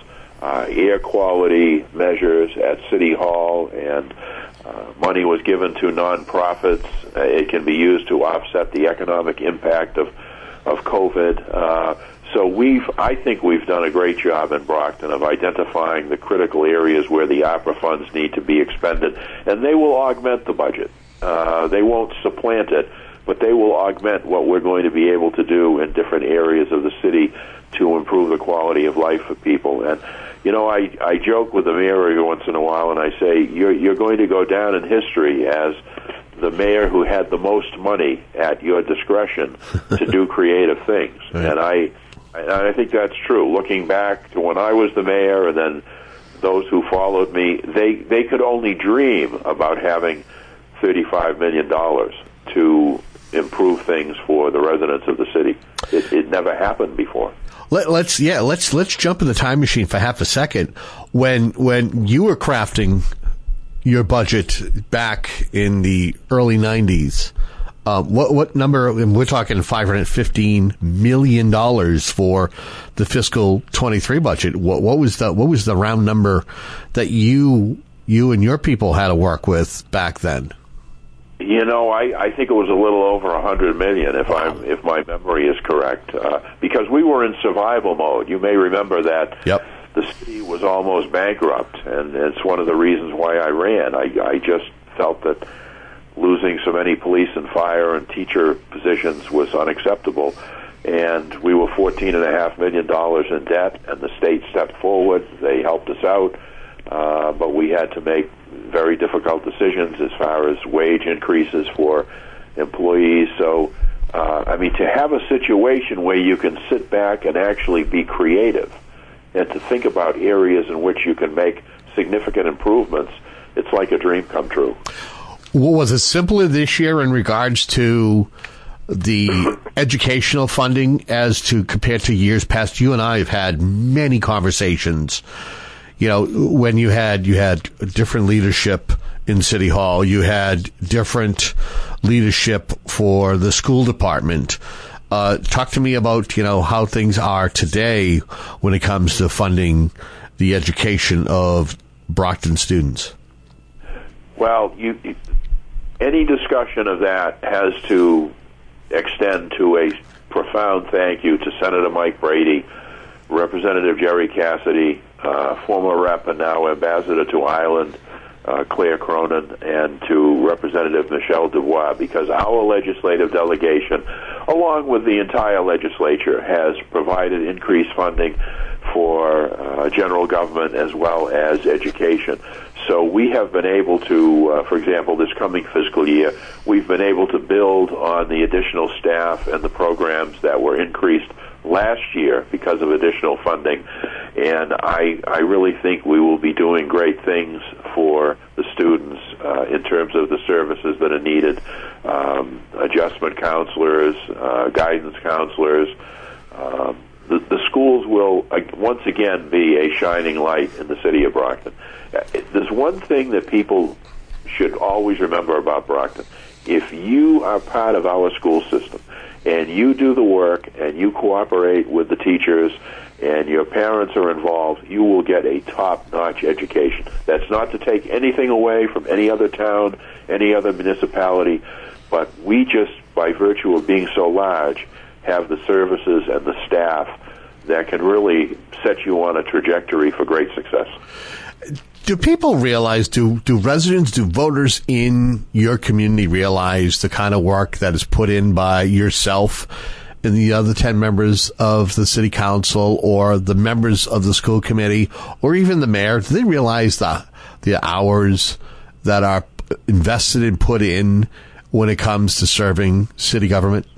Speaker 7: air quality measures at City Hall, and money was given to nonprofits. It can be used to offset the economic impact of COVID. So I think we've done a great job in Brockton of identifying the critical areas where the ARPA funds need to be expended, and they will augment the budget. They won't supplant it, but they will augment what we're going to be able to do in different areas of the city to improve the quality of life for people. And I joke with the mayor every once in a while, and I say, you're going to go down in history as the mayor who had the most money at your discretion to do creative things. Right. And I think that's true. Looking back to when I was the mayor, and then those who followed me, they could only dream about having $35 million to improve things for the residents of the city. It never happened before.
Speaker 5: Let's jump in the time machine for half a second. When you were crafting your budget back in the early 90s, what number? We're talking $515 million for the fiscal 23 budget. What was the round number that you and your people had to work with back then?
Speaker 7: I think it was a little over $100 million, if my memory is correct, because we were in survival mode. You may remember that.
Speaker 5: Yep.
Speaker 7: The city was almost bankrupt, and it's one of the reasons why I ran. I just felt that losing so many police and fire and teacher positions was unacceptable, and we were $14.5 million in debt, and the state stepped forward. They helped us out, but we had to make very difficult decisions as far as wage increases for employees. So, to have a situation where you can sit back and actually be creative and to think about areas in which you can make significant improvements, it's like a dream come true.
Speaker 5: Well, was it simpler this year in regards to the educational funding as to compared to years past? You and I have had many conversations. When you had different leadership in City Hall, you had different leadership for the school department. Talk to me about, how things are today when it comes to funding the education of Brockton students.
Speaker 7: Well, any discussion of that has to extend to a profound thank you to Senator Mike Brady, Representative Jerry Cassidy, former rep and now ambassador to Ireland, Claire Cronin, and to Representative Michelle Dubois, because our legislative delegation, along with the entire legislature, has provided increased funding for general government as well as education. So we have been able to, for example, this coming fiscal year, we've been able to build on the additional staff and the programs that were increased last year because of additional funding. And I really think we will be doing great things for the students in terms of the services that are needed, adjustment counselors, guidance counselors. The schools will once again be a shining light in the city of Brockton. There's one thing that people should always remember about Brockton. If you are part of our school system and you do the work and you cooperate with the teachers and your parents are involved, you will get a top-notch education. That's not to take anything away from any other town, any other municipality, but we just, by virtue of being so large, have the services and the staff that can really set you on a trajectory for great success.
Speaker 5: Do people realize, do residents, do voters in your community realize the kind of work that is put in by yourself and the other 10 members of the city council or the members of the school committee or even the mayor? Do they realize the hours that are invested and put in when it comes to serving city government?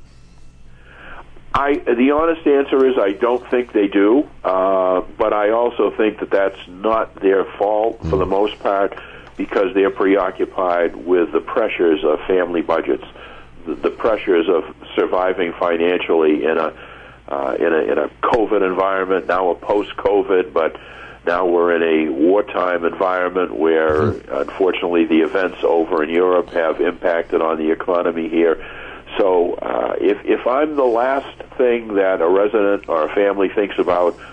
Speaker 7: The honest answer is I don't think they do, but I also think that that's not their fault for the most part because they're preoccupied with the pressures of family budgets, the pressures of surviving financially in a COVID environment, now a post-COVID, but now we're in a wartime environment where, unfortunately, the events over in Europe have impacted on the economy here. So if I'm the last thing that a resident or a family thinks about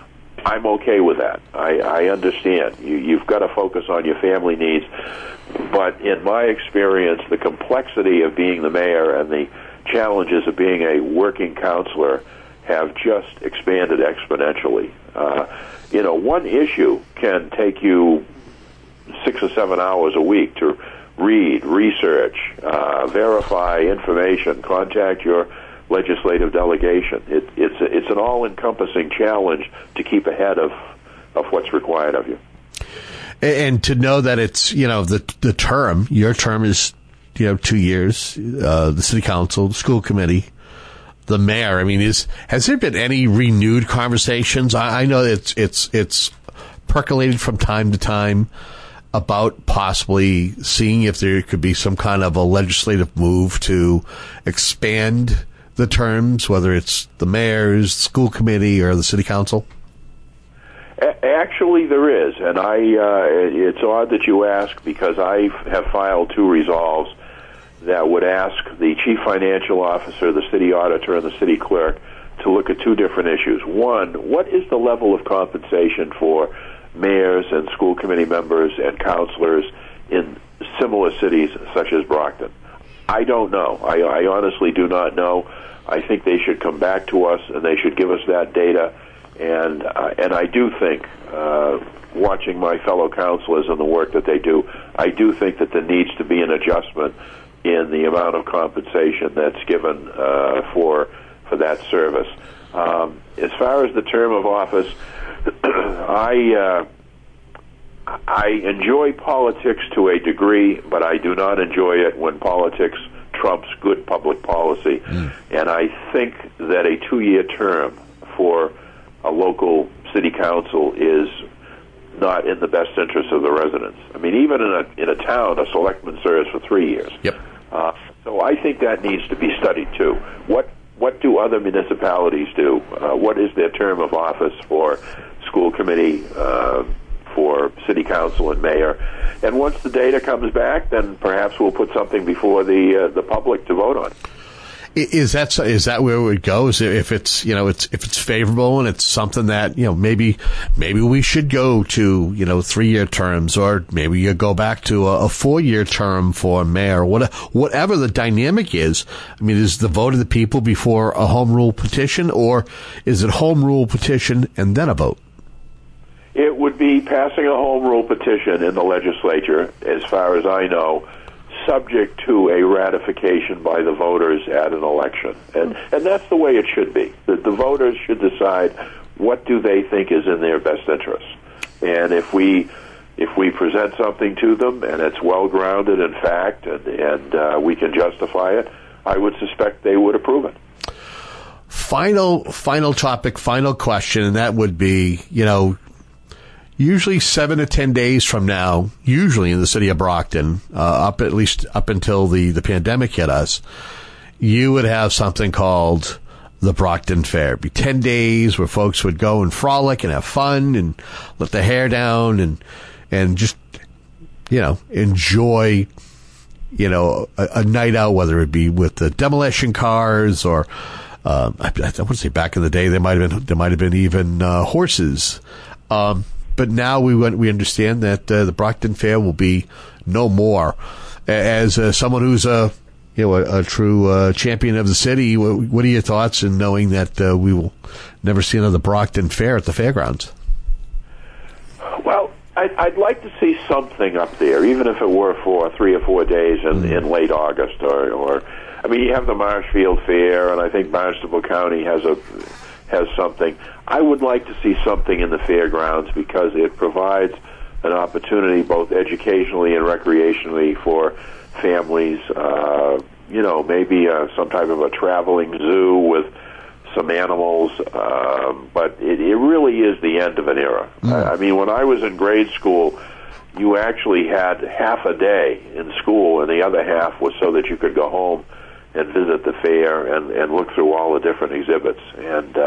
Speaker 7: I'm okay with that. I understand. You've got to focus on your family needs. But in my experience, the complexity of being the mayor and the challenges of being a working counselor have just expanded exponentially. One issue can take you 6 or 7 hours a week to read, research, verify information, contact your legislative delegation. It's an all-encompassing challenge to keep ahead of what's required of you.
Speaker 5: And to know that it's, the term, your term is, 2 years, the city council, the school committee, the mayor. I mean, has there been any renewed conversations? I know it's percolated from time to time about possibly seeing if there could be some kind of a legislative move to expand the terms, whether it's the mayor's, school committee, or the city council?
Speaker 7: Actually, there is, and it's odd that you ask, because I have filed 2 resolves that would ask the chief financial officer, the city auditor, and the city clerk to look at 2 different issues. One, what is the level of compensation for mayors and school committee members and counselors in similar cities such as Brockton? I don't know. I honestly do not know. I think they should come back to us and they should give us that data. And I do think, watching my fellow counselors and the work that they do, I do think that there needs to be an adjustment in the amount of compensation that's given for that service. As far as the term of office, I enjoy politics to a degree, but I do not enjoy it when politics trumps good public policy. And I think that a 2-year term for a local city council is not in the best interest of the residents. I mean, even in a town, a selectman serves for 3 years.
Speaker 5: Yep.
Speaker 7: So I think that needs to be studied too. What do other municipalities do? What is their term of office for school committee, for city council and mayor? And once the data comes back, then perhaps we'll put something before the public to vote on.
Speaker 5: Is that where it would go? Is if it's if it's favorable and it's something that maybe we should go to 3-year terms, or maybe you go back to a 4-year term for mayor, whatever the dynamic is. I mean, is the vote of the people before a home rule petition, or is it home rule petition and then a vote?
Speaker 7: It would be passing a home rule petition in the legislature, as far as I know, subject to a ratification by the voters at an election. And that's the way it should be. The voters should decide what do they think is in their best interest. And if we present something to them and it's well-grounded in fact and we can justify it, I would suspect they would approve it.
Speaker 5: Final topic, final question, and that would be, usually 7 to 10 days from now, usually in the city of Brockton, up until the pandemic hit us, you would have something called the Brockton Fair. It'd be 10 days where folks would go and frolic and have fun and let their hair down and just, enjoy, a night out, whether it be with the demolition cars or, I want to say back in the day, there might have been even horses. But now we understand that the Brockton Fair will be no more. As someone who's a true champion of the city, what are your thoughts in knowing that we will never see another Brockton Fair at the fairgrounds?
Speaker 7: Well, I'd like to see something up there, even if it were for 3 or 4 days in late August, or I mean, you have the Marshfield Fair, and I think Barnstable County has something. I would like to see something in the fairgrounds because it provides an opportunity both educationally and recreationally for families. Maybe some type of a traveling zoo with some animals. But it really is the end of an era. I mean, when I was in grade school, you actually had half a day in school, and the other half was so that you could go home and visit the fair and look through all the different exhibits. And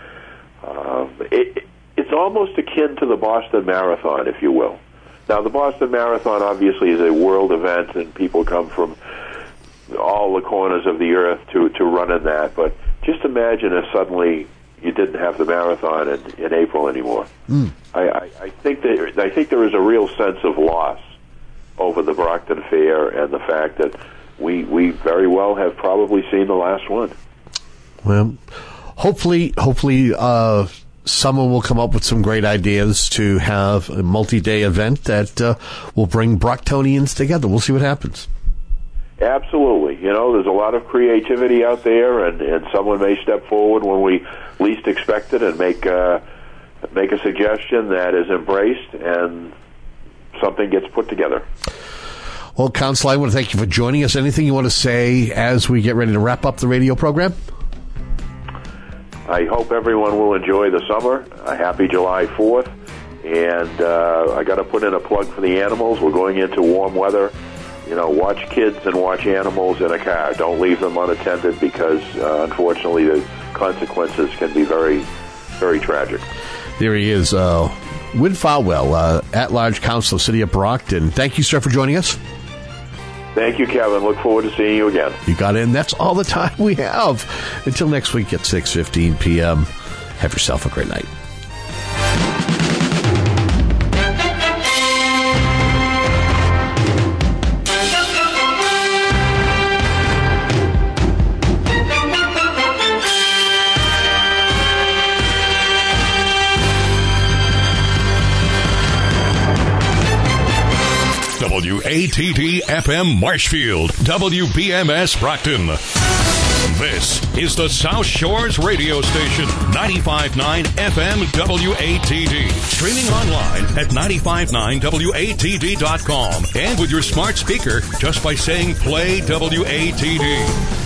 Speaker 7: it's almost akin to the Boston Marathon, if you will. Now, the Boston Marathon obviously is a world event, and people come from all the corners of the earth to run in that. But just imagine if suddenly, you didn't have the marathon in April anymore. I think there is a real sense of loss over the Brockton Fair and the fact that we very well have probably seen the last one.
Speaker 5: Well, hopefully, someone will come up with some great ideas to have a multi-day event that will bring Brocktonians together. We'll see what happens.
Speaker 7: Absolutely. There's a lot of creativity out there, and someone may step forward when we least expect it and make a suggestion that is embraced, and something gets put together.
Speaker 5: Well, Council, I want to thank you for joining us. Anything you want to say as we get ready to wrap up the radio program?
Speaker 7: I hope everyone will enjoy the summer. A happy July 4th. And I got to put in a plug for the animals. We're going into warm weather. Watch kids and watch animals in a car. Don't leave them unattended because, unfortunately, the consequences can be very, very tragic.
Speaker 5: There he is, Win Farwell, at-large council of City of Brockton. Thank you, sir, for joining us.
Speaker 7: Thank you, Kevin. Look forward to seeing you again.
Speaker 5: You got it, and that's all the time we have. Until next week at 6:15 p.m., have yourself a great night.
Speaker 1: WATD FM Marshfield, WBMS Brockton. This is the South Shores Radio Station, 95.9 FM WATD. Streaming online at 959watd.com and with your smart speaker just by saying play WATD.